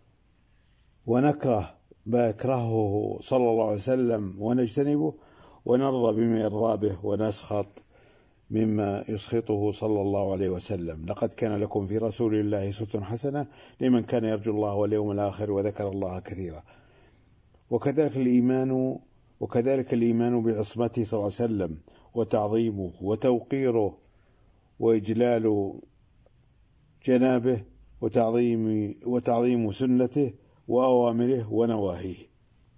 ونكره ما يكرهه صلى الله عليه وسلم ونجتنبه، ونرضى بما يرضى به ونسخط مما يسخطه صلى الله عليه وسلم. لقد كان لكم في رسول الله أسوة حسنة لمن كان يرجو الله واليوم الآخر وذكر الله كثيرا. وكذلك الإيمان وكذلك الإيمان بعصمته صلى الله عليه وسلم وتعظيمه وتوقيره وإجلال جنابه وتعظيم وتعظيم سنته وأوامره ونواهيه،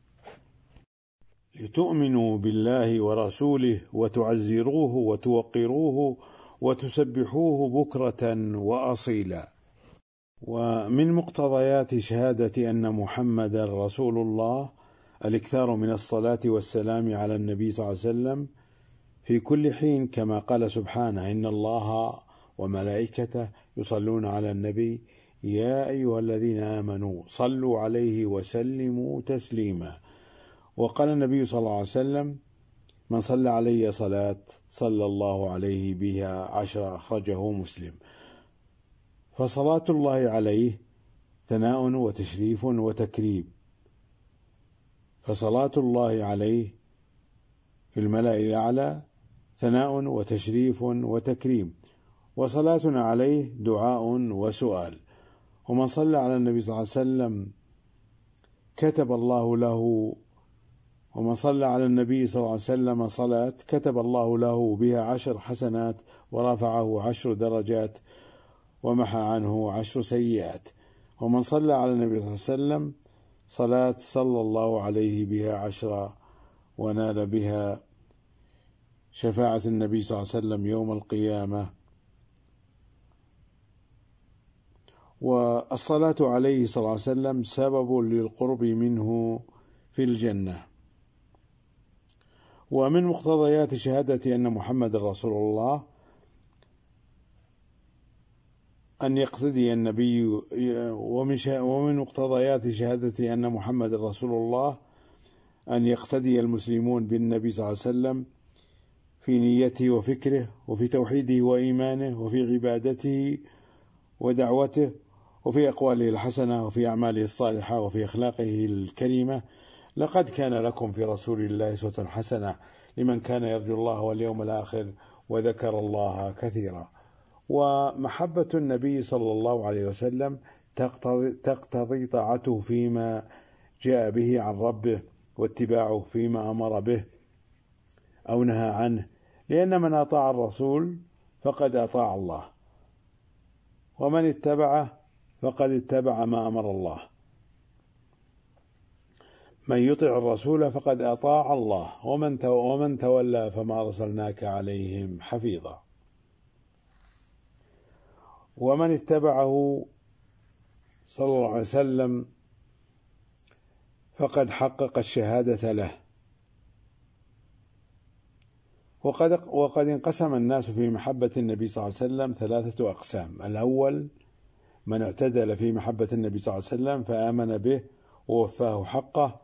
لتؤمنوا بالله ورسوله وتعزروه وتوقروه وتسبحوه بكرة وأصيلا. ومن مقتضيات شهادة أن محمد رسول الله الإكثار من الصلاة والسلام على النبي صلى الله عليه وسلم في كل حين، كما قال سبحانه: إن الله وملائكته يصلون على النبي يا أيها الذين آمنوا صلوا عليه وسلموا تسليما. وقال النبي صلى الله عليه وسلم: من صلى علي صلاة صلى الله عليه بها عشر، أخرجه مسلم. فصلاة الله عليه ثناء وتشريف وتكريم، فصلاة الله عليه في الملأ الأعلى ثناء وتشريف وتكريم، وصلاتنا عليه دعاء وسؤال. ومن صلى على النبي صلى الله عليه وسلم كتب الله له ومن صلى على النبي صلى الله عليه وسلم صلاة كتب الله له بها عشر حسنات ورفعه عشر درجات ومحى عنه عشر سيئات. ومن صلى على النبي صلى الله عليه وسلم صلاة صلى الله عليه بها عشرة ونال بها شفاعة النبي صلى الله عليه وسلم يوم القيامة. والصلاة عليه صلى الله عليه وسلم سبب للقرب منه في الجنة. ومن مقتضيات شهادة أن محمد رسول الله أن يقتدي النبي ومن ومن مقتضيات شهادة أن محمد رسول الله أن يقتدي المسلمون بالنبي صلى الله عليه وسلم في نيته وفكره وفي توحيده وإيمانه وفي عبادته ودعوته وفي أقواله الحسنة وفي أعماله الصالحة وفي أخلاقه الكريمة. لقد كان لكم في رسول الله أسوة حسنة لمن كان يرجو الله واليوم الآخر وذكر الله كثيرا. ومحبة النبي صلى الله عليه وسلم تقتضي, تقتضي طاعته فيما جاء به عن ربه واتباعه فيما أمر به أو نهى عنه، لأن من أطاع الرسول فقد أطاع الله، ومن اتبعه فقد اتبع ما أمر الله. من يطع الرسول فقد أطاع الله، ومن ومن تولى فما أرسلناك عليهم حفيظا. ومن اتبعه صلى الله عليه وسلم فقد حقق الشهادة له. وقد, وقد انقسم الناس في محبة النبي صلى الله عليه وسلم ثلاثة أقسام. الأول من اعتدل في محبة النبي صلى الله عليه وسلم فآمن به ووفاه حقه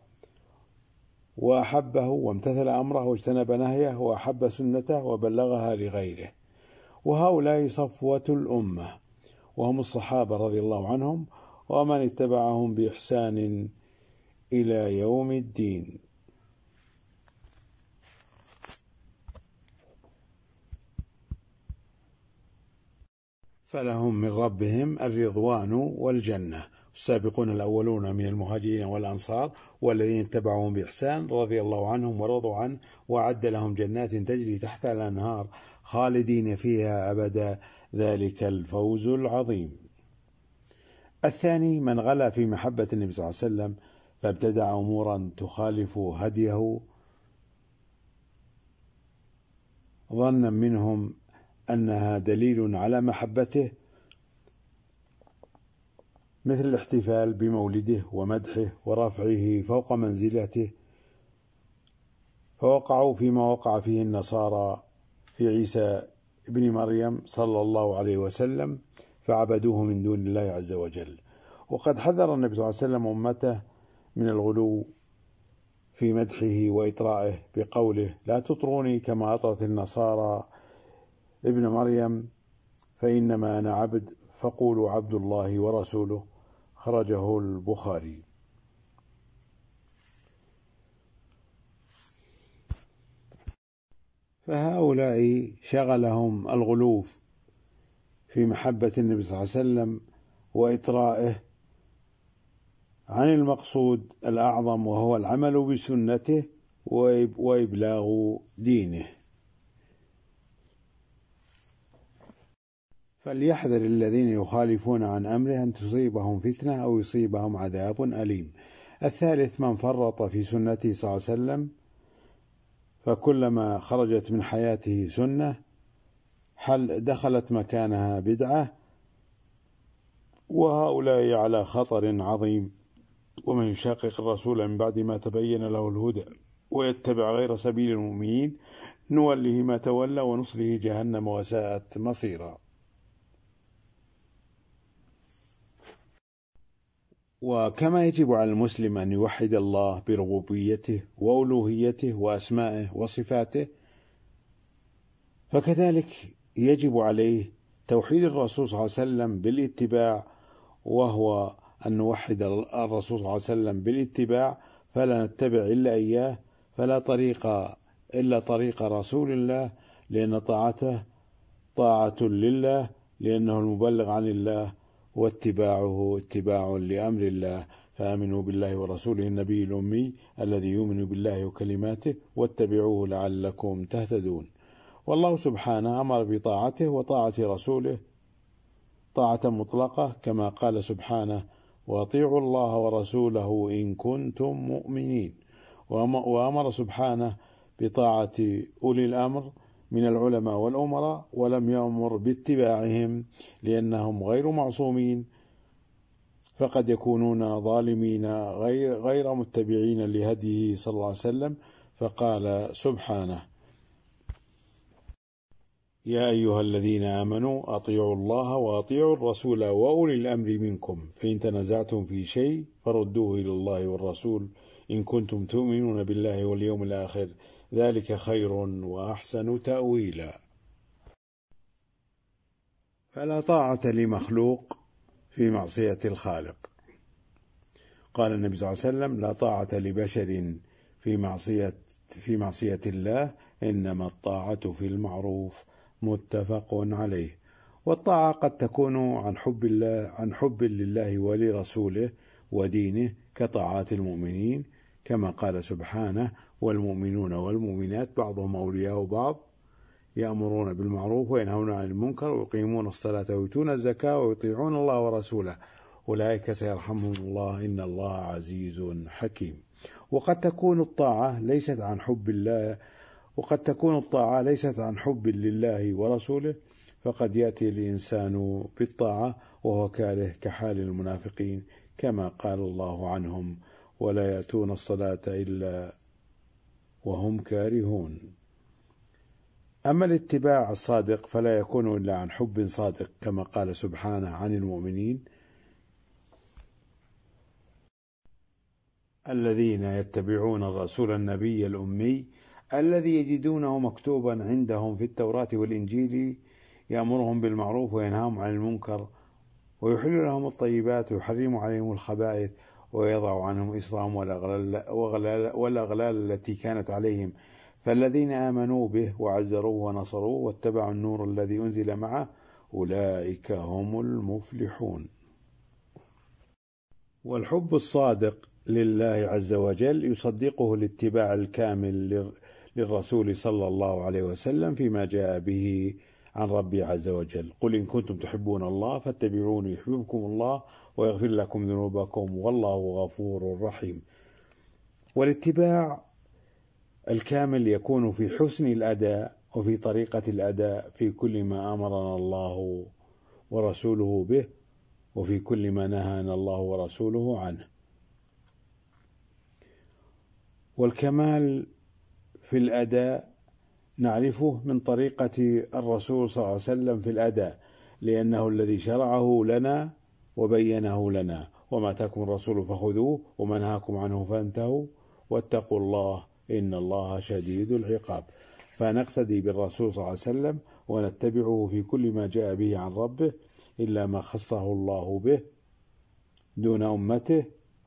وأحبه وامتثل أمره واجتنب نهيه وأحب سنته وبلغها لغيره، وهؤلاء صفوة الأمة، وهم الصحابة رضي الله عنهم ومن اتبعهم بإحسان إلى يوم الدين. فلهم من ربهم الرضوان والجنة. السابقون الأولون من المهاجرين والأنصار والذين اتبعوهم بإحسان رضي الله عنهم ورضوا عنه وأعد لهم جنات تجري تحتها الأنهار خالدين فيها أبدا، ذلك الفوز العظيم. الثاني من غلا في محبة النبي صلى الله عليه وسلم فابتدع أمورا تخالف هديه ظنا منهم أنها دليل على محبته، مثل الاحتفال بمولده ومدحه ورفعه فوق منزلته، فوقعوا فيما وقع فيه النصارى في عيسى ابن مريم صلى الله عليه وسلم فعبدوه من دون الله عز وجل. وقد حذر النبي صلى الله عليه وسلم أمته من الغلو في مدحه وإطرائه بقوله: لا تطروني كما أطرت النصارى ابن مريم فإنما أنا عبد فقولوا عبد الله ورسوله، خرجه البخاري. فهؤلاء شغلهم الغلو في محبة النبي صلى الله عليه وسلم وإطرائه عن المقصود الأعظم، وهو العمل بسنته وإبلاغ دينه. فليحذر الذين يخالفون عن أمره أن تصيبهم فتنة أو يصيبهم عذاب أليم. الثالث من فرط في سنته صلى الله عليه وسلم، فكلما خرجت من حياته سنة حل دخلت مكانها بدعة، وهؤلاء على خطر عظيم. ومن يشاقق الرسول من بعد ما تبين له الهدى ويتبع غير سبيل المؤمنين نوله ما تولى ونصله جهنم وساءت مصيرا. وكما يجب على المسلم أن يوحد الله بربوبيته وألوهيته وأسمائه وصفاته، فكذلك يجب عليه توحيد الرسول صلى الله عليه وسلم بالاتباع، وهو أن نوحد الرسول صلى الله عليه وسلم بالاتباع، فلا نتبع إلا إياه، فلا طريق إلا طريق رسول الله، لأن طاعته طاعة لله لأنه المبلغ عن الله، واتباعه اتباع لأمر الله. فآمنوا بالله ورسوله النبي الأمي الذي يؤمن بالله وكلماته واتبعوه لعلكم تهتدون. والله سبحانه أمر بطاعته وطاعة رسوله طاعة مطلقة، كما قال سبحانه: وأطيعوا الله ورسوله إن كنتم مؤمنين. وأمر سبحانه بطاعة أولي الأمر من العلماء والأمراء، ولم يأمر باتباعهم لأنهم غير معصومين، فقد يكونون ظالمين غير, غير متبعين لهديه صلى الله عليه وسلم. فقال سبحانه: يا أيها الذين آمنوا أطيعوا الله وأطيعوا الرسول وأولي الأمر منكم، فإن تنازعتم في شيء فردوه إلى الله والرسول إن كنتم تؤمنون بالله واليوم الآخر، ذلك خير وأحسن تأويلا. فلا طاعة لمخلوق في معصية الخالق. قال النبي صلى الله عليه وسلم: لا طاعة لبشر في معصية في معصية الله، إنما الطاعة في المعروف. متفق عليه. والطاعة قد تكون عن حب الله عن حب لله ولرسوله ودينه، كطاعات المؤمنين، كما قال سبحانه: والمؤمنون والمؤمنات بعضهم أولياء بعض يأمرون بالمعروف وينهون عن المنكر ويقيمون الصلاة ويؤتون الزكاة ويطيعون الله ورسوله أولئك سيرحمهم الله إن الله عزيز حكيم. وقد تكون الطاعة ليست عن حب الله وقد تكون الطاعة ليست عن حب لله ورسوله، فقد يأتي الإنسان بالطاعة وهو كاره، كحال المنافقين، كما قال الله عنهم: ولا يأتون الصلاة إلا وهم كارهون. أما الاتباع الصادق فلا يكون إلا عن حب صادق، كما قال سبحانه عن المؤمنين: الذين يتبعون الرسول النبي الأمي الذي يجدونه مكتوبا عندهم في التوراة والإنجيل يأمرهم بالمعروف وينهاهم عن المنكر ويحل لهم الطيبات ويحرم عليهم الخبائث ويضع عنهم إصرهم والأغلال التي كانت عليهم، فالذين آمنوا به وعزروه ونصروه واتبعوا النور الذي أنزل معه أولئك هم المفلحون. والحب الصادق لله عز وجل يصدقه الاتباع الكامل للرسول صلى الله عليه وسلم فيما جاء به عن ربي عز وجل: قل إن كنتم تحبون الله فاتبعوني يحببكم الله ويغفر لكم ذنوبكم والله غفور رحيم. والاتباع الكامل يكون في حسن الأداء وفي طريقة الأداء في كل ما أمرنا الله ورسوله به وفي كل ما نهانا الله ورسوله عنه. والكمال في الأداء نعرفه من طريقة الرسول صلى الله عليه وسلم في الأداء، لأنه الذي شرعه لنا وبينه لنا: وما آتاكم الرسول فخذوه وما نهاكم عنه فانتهوا واتقوا الله إن الله شديد العقاب. فنقتدي بالرسول صلى الله عليه وسلم ونتبعه في كل ما جاء به عن ربه إلا ما خصه الله به دون أمته،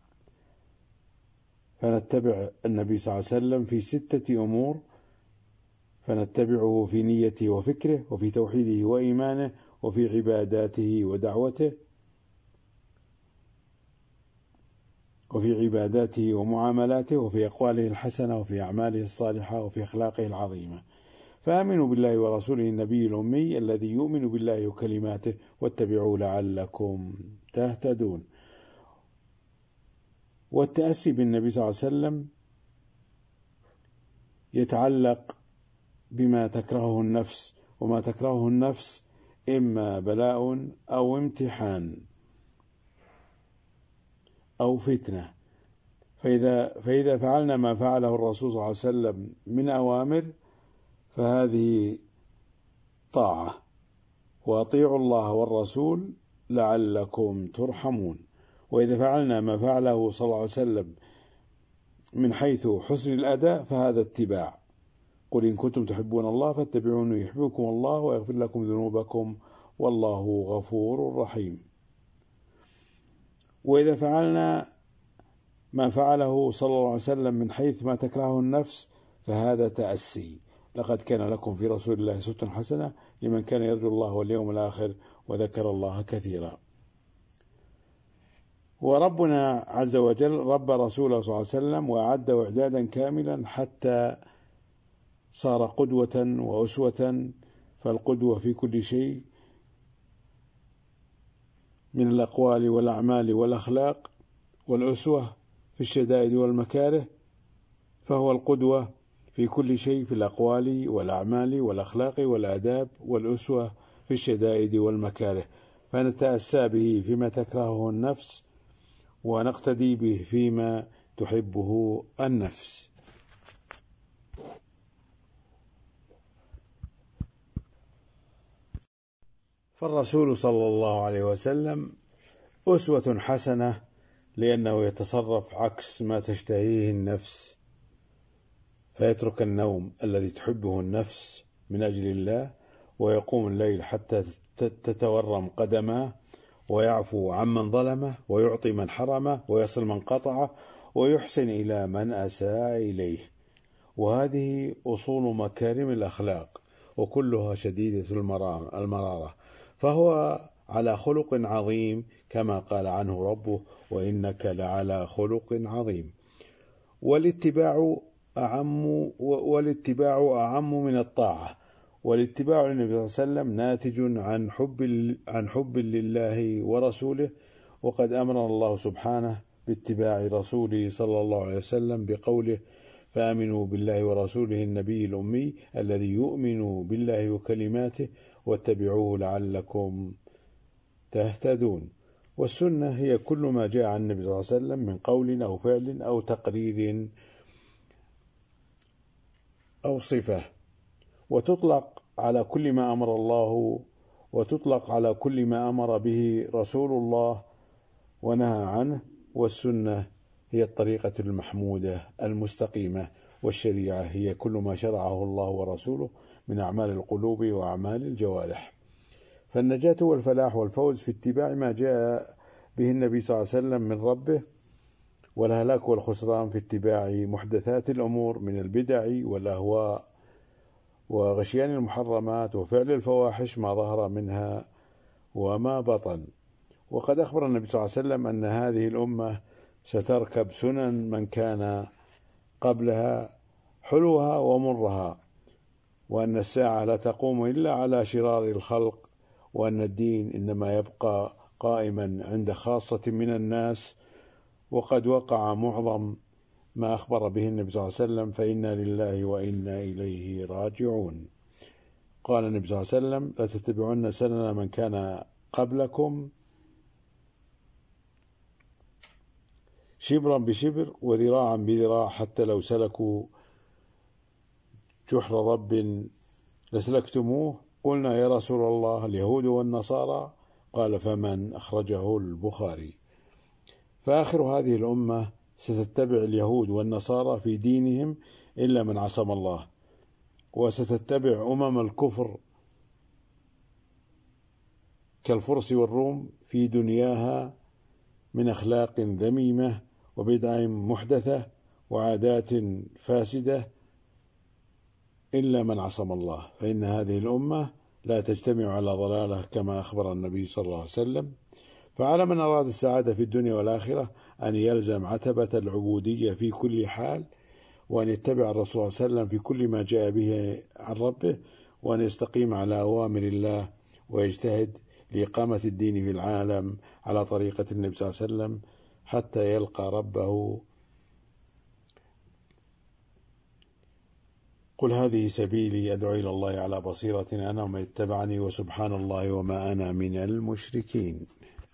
فنتبع النبي صلى الله عليه وسلم في ستة أمور: فنتبعه في نيته وفكره وفي توحيده وإيمانه وفي عباداته ودعوته وفي عباداته ومعاملاته وفي أقواله الحسنة وفي أعماله الصالحة وفي أخلاقه العظيمة. فآمنوا بالله ورسوله النبي الأمي الذي يؤمن بالله وكلماته واتبعوا لعلكم تهتدون. والتأسي بالنبي صلى الله عليه وسلم يتعلق بما تكرهه النفس، وما تكرهه النفس إما بلاء أو امتحان أو فتنة، فإذا, فإذا فعلنا ما فعله الرسول صلى الله عليه وسلم من أوامر فهذه طاعة، وأطيعوا الله والرسول لعلكم ترحمون. وإذا فعلنا ما فعله صلى الله عليه وسلم من حيث حسن الأداء فهذا اتباع: قل إن كنتم تحبون الله فاتبعوني يحببكم الله ويغفر لكم ذنوبكم والله غفور رحيم. وإذا فعلنا ما فعله صلى الله عليه وسلم من حيث ما تكرهه النفس فهذا تأسي: لقد كان لكم في رسول الله أسوة حسنة لمن كان يرجو الله واليوم الآخر وذكر الله كثيرا. وربنا عز وجل رب رسوله صلى الله عليه وسلم وأعده إعدادا كاملا حتى صار قدوة وأسوة، فالقدوة في كل شيء من الأقوال والأعمال والأخلاق، والأسوة في الشدائد والمكاره، فهو القدوة في كل شيء في الأقوال والأعمال والأخلاق والآداب، والأسوة في الشدائد والمكاره، فنتأسى به فيما تكرهه النفس ونقتدي به فيما تحبه النفس. فالرسول صلى الله عليه وسلم أسوة حسنة لأنه يتصرف عكس ما تشتهيه النفس، فيترك النوم الذي تحبه النفس من أجل الله، ويقوم الليل حتى تتورم قدماه، ويعفو عمن ظلمه، ويعطي من حرمه، ويصل من قطعه، ويحسن إلى من أساء إليه. وهذه أصول مكارم الأخلاق، وكلها شديدة المرارة، فهو على خلق عظيم كما قال عنه ربه: وإنك لعلى خلق عظيم. والاتباع أعم والاتباع أعم من الطاعة، والاتباع للنبي صلى الله عليه وسلم ناتج عن حب عن حب لله ورسوله، وقد أمرنا الله سبحانه باتباع رسوله صلى الله عليه وسلم بقوله: فآمنوا بالله ورسوله النبي الأمي الذي يؤمن بالله وكلماته واتبعوه لعلكم تهتدون. والسنة هي كل ما جاء عن النبي صلى الله عليه وسلم من قول أو فعل أو تقرير أو صفة، وتطلق على كل ما أمر الله وتطلق على كل ما أمر به رسول الله ونهى عنه، والسنة هي الطريقة المحمودة المستقيمة، والشريعة هي كل ما شرعه الله ورسوله من أعمال القلوب وأعمال الجوارح. فالنجاة والفلاح والفوز في اتباع ما جاء به النبي صلى الله عليه وسلم من ربه، والهلاك والخسران في اتباع محدثات الأمور من البدع والأهواء وغشيان المحرمات وفعل الفواحش ما ظهر منها وما بطن. وقد أخبر النبي صلى الله عليه وسلم أن هذه الأمة ستركب سنن من كان قبلها حلوها ومرها، وأن الساعة لا تقوم إلا على شرار الخلق، وأن الدين إنما يبقى قائما عند خاصة من الناس. وقد وقع معظم ما أخبر به النبي صلى الله عليه وسلم، فإنا لله وإنا إليه راجعون. قال النبي صلى الله عليه وسلم: لتتبعن سنن من كان قبلكم شبرا بشبر وذراعا بذراع، حتى لو سلكوا جحر ضب لسلكتموه. قلنا: يا رسول الله، اليهود والنصارى؟ قال: فمن؟ أخرجه البخاري. فآخر هذه الأمة ستتبع اليهود والنصارى في دينهم إلا من عصم الله، وستتبع أمم الكفر كالفرس والروم في دنياها من أخلاق ذميمة وبدع محدثة وعادات فاسدة إلا من عصم الله، فإن هذه الأمة لا تجتمع على ضلالة كما أخبر النبي صلى الله عليه وسلم. فعلى من أراد السعادة في الدنيا والآخرة أن يلزم عتبة العبودية في كل حال، وأن يتبع الرسول صلى الله عليه وسلم في كل ما جاء به عن ربه، وأن يستقيم على أوامر الله ويجتهد لإقامة الدين في العالم على طريقة النبي صلى الله عليه وسلم حتى يلقى ربه. قل هذه سبيلي أدعو إلى الله على بصيرة أنا ومن اتبعني، وسبحان الله وما أنا من المشركين.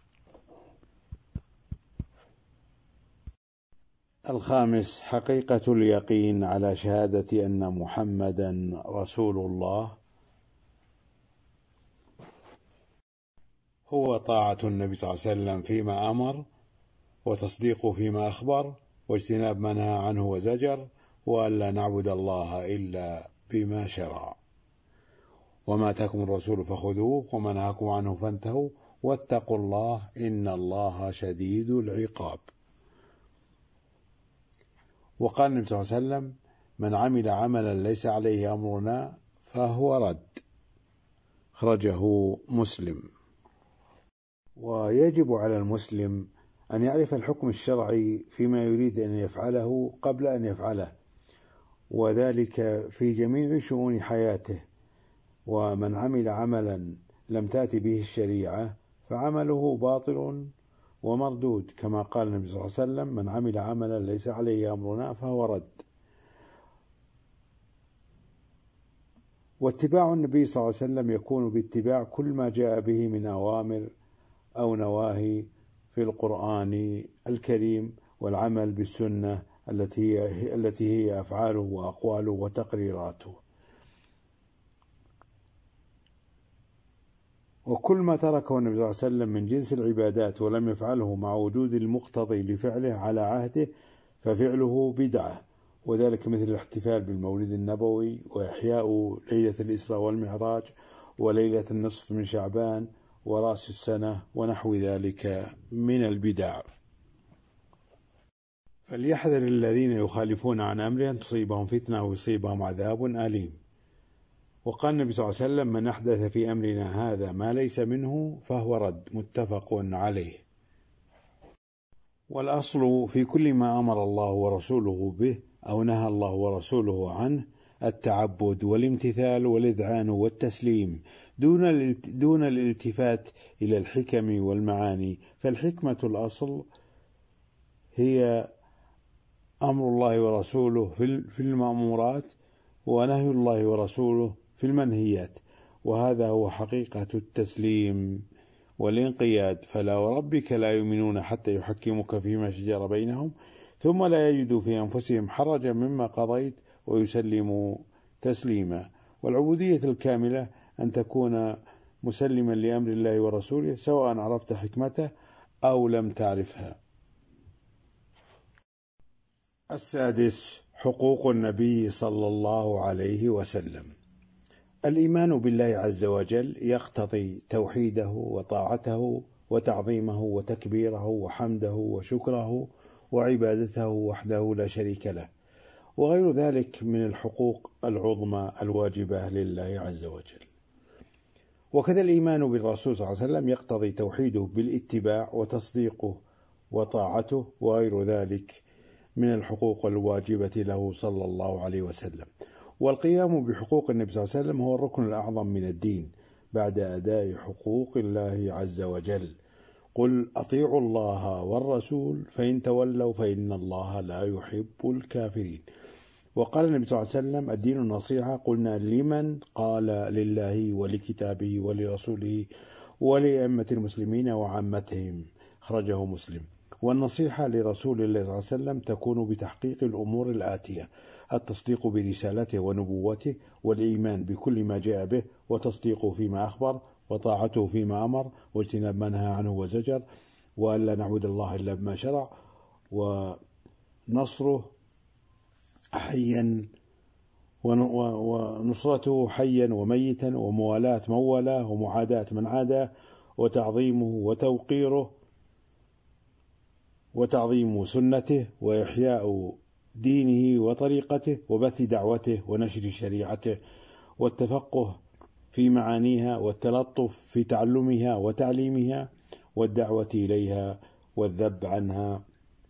الخامس: حقيقة اليقين على شهادة أن محمدا رسول الله، هو طاعة النبي صلى الله عليه وسلم فيما أمر، وتصديقه فيما أخبر، واجتناب ما نهى عنه وزجر، وأن لا نعبد الله إلا بما شرع. وما آتاكم الرسول فخذوه وما نهاكم عنه فانتهوا واتقوا الله إن الله شديد العقاب. وقال النبي صلى الله عليه وسلم: من عمل عملا ليس عليه أمرنا فهو رد. أخرجه مسلم. ويجب على المسلم أن يعرف الحكم الشرعي فيما يريد أن يفعله قبل أن يفعله، وذلك في جميع شؤون حياته. ومن عمل عملا لم تأتي به الشريعة فعمله باطل ومردود، كما قال النبي صلى الله عليه وسلم: من عمل عملا ليس عليه أمرنا فهو رد. واتباع النبي صلى الله عليه وسلم يكون باتباع كل ما جاء به من أوامر أو نواهي في القرآن الكريم، والعمل بالسنة التي هي, التي هي أفعاله وأقواله وتقريراته. وكل ما تركه النبي صلى الله عليه وسلم من جنس العبادات ولم يفعله مع وجود المقتضي لفعله على عهده ففعله بدعة، وذلك مثل الاحتفال بالمولد النبوي، وإحياء ليلة الإسراء والمعراج، وليلة النصف من شعبان، ورأس السنة، ونحو ذلك من البدع. فليحذر الذين يخالفون عن أمره أن تصيبهم فتنة ويصيبهم عذاب أليم. وقال النبي صلى الله عليه وسلم: من أحدث في أمرنا هذا ما ليس منه فهو رد. متفق عليه. والأصل في كل ما أمر الله ورسوله به أو نهى الله ورسوله عنه التعبد والامتثال والإذعان والتسليم دون دون الالتفات إلى الحكم والمعاني. فالحكمة الأصل هي أمر الله ورسوله في المأمورات، ونهي الله ورسوله في المنهيات، وهذا هو حقيقة التسليم والانقياد. فلا وربك لا يؤمنون حتى يحكموك فيما شجر بينهم ثم لا يجدوا في أنفسهم حرجا مما قضيت ويسلموا تسليما. والعبودية الكاملة أن تكون مسلما لأمر الله ورسوله سواء عرفت حكمته أو لم تعرفها. السادس: حقوق النبي صلى الله عليه وسلم. الإيمان بالله عز وجل يقتضي توحيده وطاعته وتعظيمه وتكبيره وحمده وشكره وعبادته وحده لا شريك له، وغير ذلك من الحقوق العظمى الواجبة لله عز وجل. وكذا الإيمان بالرسول صلى الله عليه وسلم يقتضي توحيده بالاتباع وتصديقه وطاعته وغير ذلك من الحقوق الواجبة له صلى الله عليه وسلم. والقيام بحقوق النبي صلى الله عليه وسلم هو الركن الأعظم من الدين بعد أداء حقوق الله عز وجل. قل أطيعوا الله والرسول فإن تولوا فإن الله لا يحب الكافرين. وقال النبي صلى الله عليه وسلم: الدين النصيحة. قلنا: لمن؟ قال: لله ولكتابه ولرسوله ولأئمة المسلمين وعامتهم. خرجه مسلم. والنصيحة لرسول الله صلى الله عليه وسلم تكون بتحقيق الأمور الآتية: التصديق برسالته ونبوته، والإيمان بكل ما جاء به، وتصديقه فيما أخبر، وطاعته فيما أمر، واجتناب ما نهى عنه وزجر، وألا نعبد الله إلا بما شرع، ونصره حيا ونصرته حيا وميتا، وموالاة من والاه، ومعاداة من عاداه، وتعظيمه وتوقيره وتعظيم سنته، وإحياء دينه وطريقته، وبث دعوته ونشر شريعته، والتفقه في معانيها، والتلطف في تعلمها وتعليمها، والدعوة إليها، والذب عنها،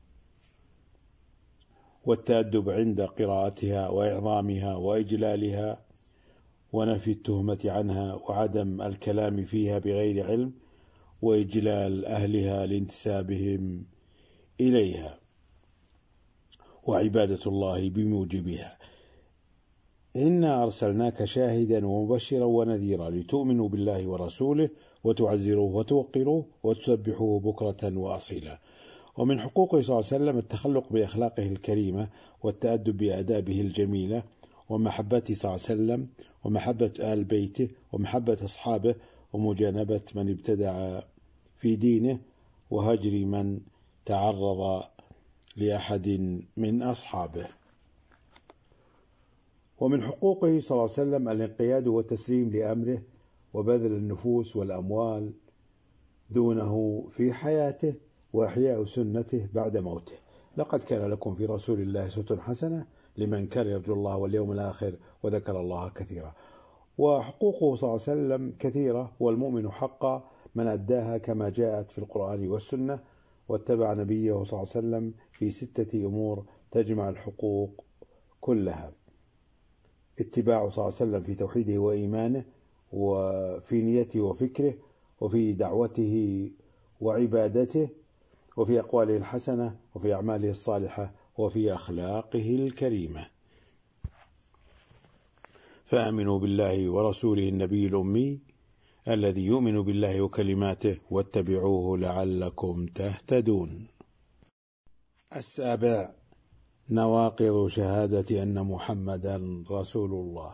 والتأدب عند قراءتها، وإعظامها وإجلالها، ونفي التهمة عنها، وعدم الكلام فيها بغير علم، وإجلال أهلها لانتسابهم إليها، وعبادة الله بموجبها. إنا أرسلناك شاهدا ومبشرا ونذيرا لتؤمنوا بالله ورسوله وتعزروه وتوقروه وتسبحوه بكرة وأصيلا. ومن حقوقه صلى الله عليه وسلم التخلق بأخلاقه الكريمة، والتأدب بآدابه الجميلة، ومحبته صلى الله عليه وسلم، ومحبة آل بيته، ومحبة أصحابه، ومجانبة من ابتدع في دينه، وهجر من تعرض لأحد من أصحابه. ومن حقوقه صلى الله عليه وسلم الانقياد والتسليم لأمره، وبذل النفوس والأموال دونه في حياته، وإحياء سنته بعد موته. لقد كان لكم في رسول الله أسوة حسنة لمن كان يرجو الله واليوم الآخر وذكر الله كثيرا. وحقوقه صلى الله عليه وسلم كثيرة، والمؤمن حقا من أداها كما جاءت في القرآن والسنة، واتبع نبيه صلى الله عليه وسلم في ستة أمور تجمع الحقوق كلها: اتباعه صلى الله عليه وسلم في توحيده وإيمانه، وفي نيته وفكره، وفي دعوته وعبادته، وفي أقواله الحسنة، وفي أعماله الصالحة، وفي أخلاقه الكريمة. فآمنوا بالله ورسوله النبي الأمي الذي يؤمن بالله وكلماته واتبعوه لعلكم تهتدون. السابع: نواقض شهادة أن محمدا رسول الله.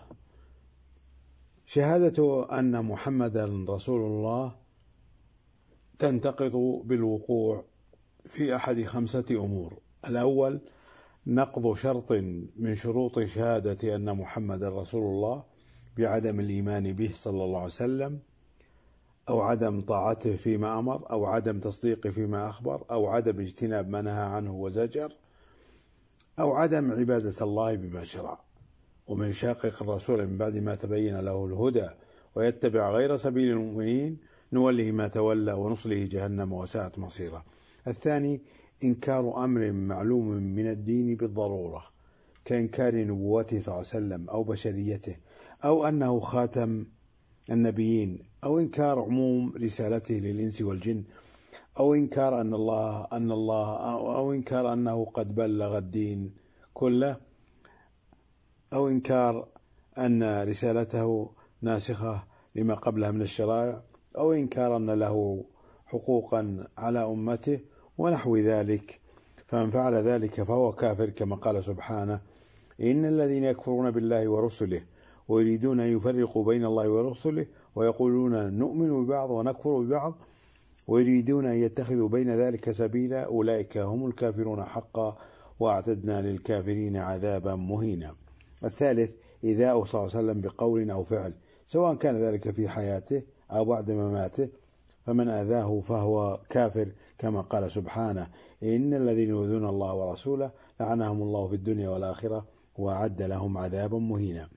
شهادة أن محمدا رسول الله تنتقض بالوقوع في أحد خمسة أمور: الأول: نقض شرط من شروط شهادة أن محمدا رسول الله بعدم الإيمان به صلى الله عليه وسلم، أو عدم طاعته فيما أمر، أو عدم تصديقه فيما أخبر، أو عدم اجتناب ما نهى عنه وزجر، أو عدم عبادة الله بما شرع. ومن شاقق الرسول من بعد ما تبين له الهدى ويتبع غير سبيل المؤمنين نوله ما تولى ونصله جهنم وساءت مصيره. الثاني: إنكار أمر معلوم من الدين بالضرورة، كإنكار نبوته صلى الله عليه وسلم أو بشريته، أو أنه خاتم النبيين، أو إنكار عموم رسالته للإنس والجن، أو إنكار أن الله أن الله أو إنكار أنه قد بلغ الدين كله، أو إنكار أن رسالته ناسخة لما قبلها من الشرائع، أو إنكار أن له حقوقا على أمته ونحو ذلك. فمن فعل ذلك فهو كافر، كما قال سبحانه: إن الذين يكفرون بالله ورسله ويريدون أن يفرقوا بين الله ورسله ويقولون نؤمن ببعض ونكفر ببعض ويريدون أن يتخذوا بين ذلك سبيلا أولئك هم الكافرون حقا وأعتدنا للكافرين عذابا مهينا. الثالث إيذاؤه صلى الله عليه وسلم بقول أو فعل سواء كان ذلك في حياته أو بعد مماته، فمن آذاه فهو كافر كما قال سبحانه إن الذين يؤذون الله ورسوله لعنهم الله في الدنيا والآخرة وأعد لهم عذابا مهينا.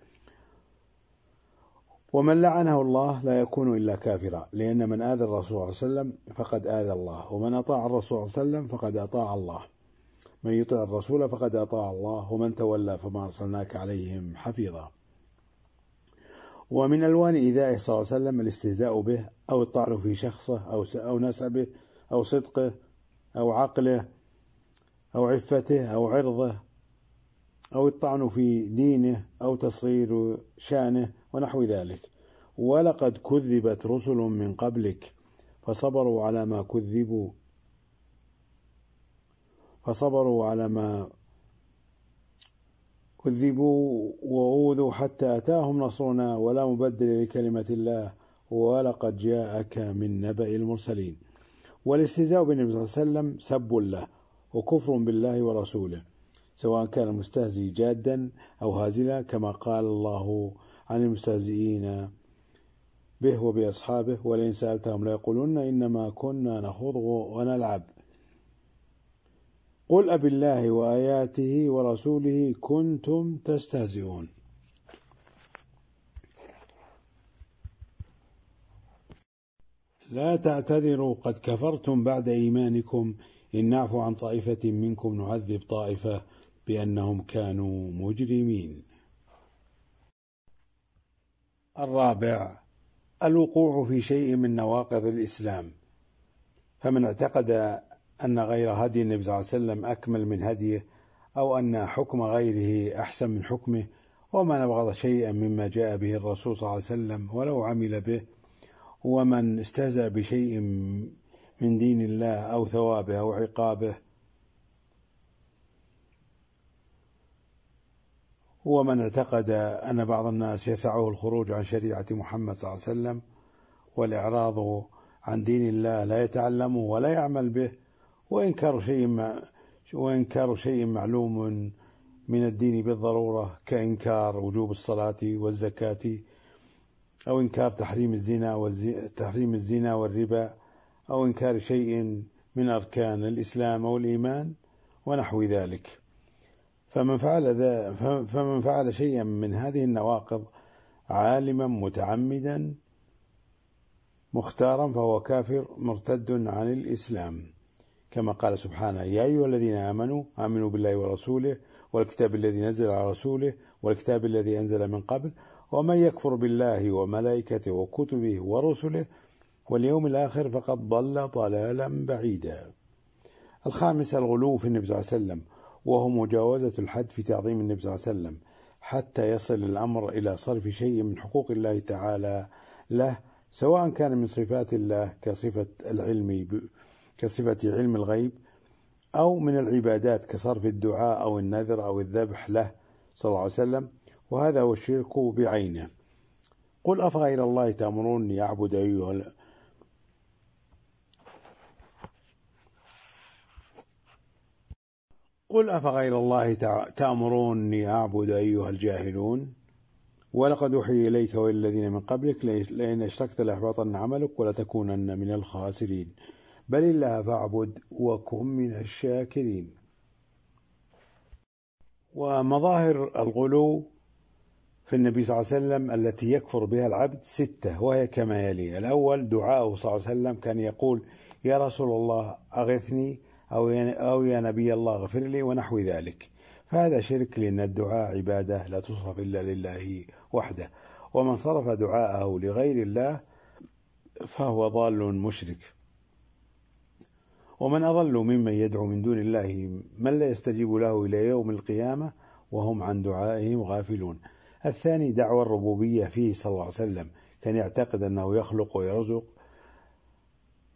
ومن لعنه الله لا يكون إلا كافرا، لأن من آذى الرسول صلى الله عليه وسلم فقد آذى الله، ومن أطاع الرسول صلى الله عليه وسلم فقد أطاع الله، من يطع الرسول فقد أطاع الله، ومن تولى فما أرسلناك عليهم حفيظا. ومن ألوان إيذائه صلى الله عليه وسلم الاستهزاء به أو الطعن في شخصه أو أو نسبه أو صدقه أو عقله أو عفته أو عرضه أو الطعن في دينه أو تصغير شانه ونحو ذلك. ولقد كذبت رسل من قبلك فصبروا على ما كذبوا فصبروا على ما كذبوا وأوذوا حتى أتاهم نصرنا ولا مبدل لكلمة الله ولقد جاءك من نبأ المرسلين. والاستهزاء بالنبي صلى الله عليه وسلم سب له وكفر بالله ورسوله، سواء كان المستهزئ جادا أو هازلا، كما قال الله عن المستهزئين به وبأصحابه ولئن سألتهم ليقولن إنما كنا نخوض ونلعب قل أبالله وآياته ورسوله كنتم تستهزئون. لا تعتذروا قد كفرتم بعد إيمانكم إن نعفو عن طائفة منكم نعذب طائفة بأنهم كانوا مجرمين. الرابع الوقوع في شيء من نواقض الإسلام، فمن اعتقد أن غير هدي النبي صلى الله عليه وسلم أكمل من هديه أو أن حكم غيره أحسن من حكمه، ومن أبغض شيئا مما جاء به الرسول صلى الله عليه وسلم ولو عمل به، ومن استهزأ بشيء من دين الله أو ثوابه أو عقابه، ومن اعتقد أن بعض الناس يسعه الخروج عن شريعة محمد صلى الله عليه وسلم والإعراض عن دين الله لا يتعلمه ولا يعمل به، وإنكار شيء وإنكار شيء معلوم من الدين بالضرورة كإنكار وجوب الصلاة والزكاة، أو إنكار تحريم الزنا تحريم الزنا والربا، أو إنكار شيء من أركان الإسلام أو الإيمان ونحو ذلك. فمن فعل ذا فمن فعل شيئا من هذه النواقض عالما متعمدا مختارا فهو كافر مرتد عن الإسلام، كما قال سبحانه يا أيها الذين آمنوا آمنوا بالله ورسوله والكتاب الذي نزل على رسوله والكتاب الذي أنزل من قبل ومن يكفر بالله وملائكته وكتبه ورسله واليوم الآخر فقد ضل ضلالا بعيدا. الخامس الغلو في النبي صلى الله عليه وسلم، وهو مجاوزة الحد في تعظيم النبي صلى الله عليه وسلم حتى يصل الأمر إلى صرف شيء من حقوق الله تعالى له، سواء كان من صفات الله كصفة العلم كصفة علم الغيب، أو من العبادات كصرف الدعاء أو النذر أو الذبح له صلى الله عليه وسلم، وهذا هو الشرك بعينه. قل أفغير الله تأمروني أعبد أيها قل أفغير الله تأمروني أعبد أيها الجاهلون ولقد أوحي إليك وإلى الذين من قبلك لئن أشركت ليحبطن عملك ولتكونن من الخاسرين بل الله فاعبد وكن من الشاكرين. ومظاهر الغلو في النبي صلى الله عليه وسلم التي يكفر بها العبد ستة، وهي كما يلي. الأول دعاءه صلى الله عليه وسلم، كان يقول يا رسول الله أغثني أو أو يا نبي الله اغفر لي ونحو ذلك، فهذا شرك، لأن الدعاء عبادة لا تصرف إلا لله وحده، ومن صرف دعاءه لغير الله فهو ضال مشرك. ومن أضل ممن يدعو من دون الله من لا يستجيب له إلى يوم القيامة وهم عن دعائهم غافلون. الثاني دعوى الربوبية فيه صلى الله عليه وسلم، كان يعتقد أنه يخلق ويرزق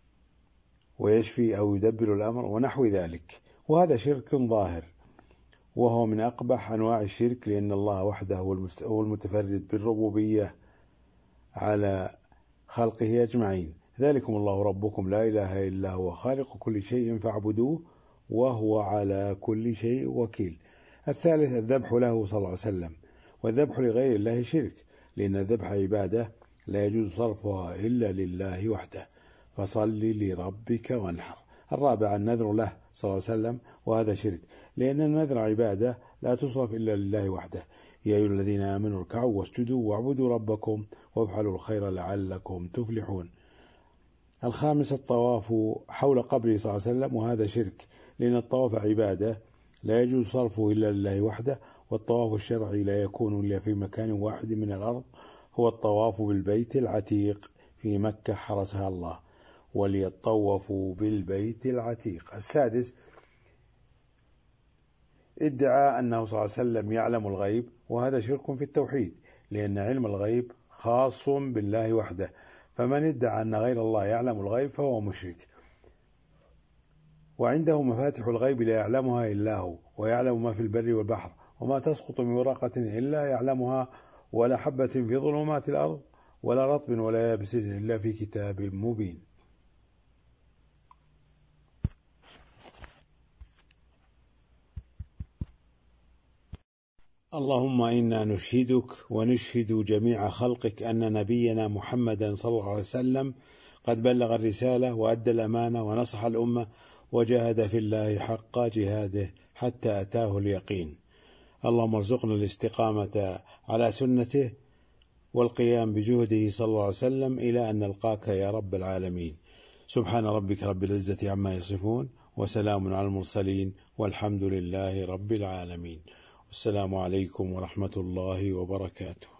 ويشفي أو يدبر الأمر ونحو ذلك، وهذا شرك ظاهر. وهو من أقبح أنواع الشرك، لأن الله وحده هو المتفرد بالربوبية على خلقه أجمعين. ذلكم الله ربكم لا إله إلا هو خالق كل شيء فاعبدوه وهو على كل شيء وكيل. الثالث الذبح له صلى الله عليه وسلم، والذبح لغير الله شرك، لأن الذبح عبادة لا يجوز صرفها إلا لله وحده، فصل لربك وانحر. الرابع النذر له صلى الله عليه وسلم، وهذا شرك، لأن النذر عبادة لا تصرف إلا لله وحده. يا أيها الذين آمنوا اركعوا واسجدوا واعبدوا ربكم وافعلوا الخير لعلكم تفلحون. الخامس الطواف حول قبره صلى الله عليه وسلم، وهذا شرك، لأن الطواف عبادة لا يجوز صرفه إلا لله وحده، والطواف الشرعي لا يكون إلا في مكان واحد من الأرض، هو الطواف بالبيت العتيق في مكة حرسها الله، وليطوفوا بالبيت العتيق. السادس ادعى أنه صلى الله عليه وسلم يعلم الغيب، وهذا شرك في التوحيد، لأن علم الغيب خاص بالله وحده، فمن ادعى أن غير الله يعلم الغيب فهو مشرك. وعنده مفاتح الغيب لا يعلمها إلا هو، ويعلم ما في البر والبحر، وما تسقط من ورقة إلا يعلمها، ولا حبة في ظلمات الأرض ولا رطب ولا يابس إلا في كتاب مبين. اللهم إنا نشهدك ونشهد جميع خلقك أن نبينا محمدا صلى الله عليه وسلم قد بلغ الرسالة وأدى الأمانة ونصح الأمة وجاهد في الله حق جهاده حتى أتاه اليقين. اللهم ارزقنا الاستقامة على سنته والقيام بجهده صلى الله عليه وسلم إلى أن نلقاك يا رب العالمين. سبحان ربك رب العزة عما يصفون، وسلام على المرسلين، والحمد لله رب العالمين. السلام عليكم ورحمة الله وبركاته.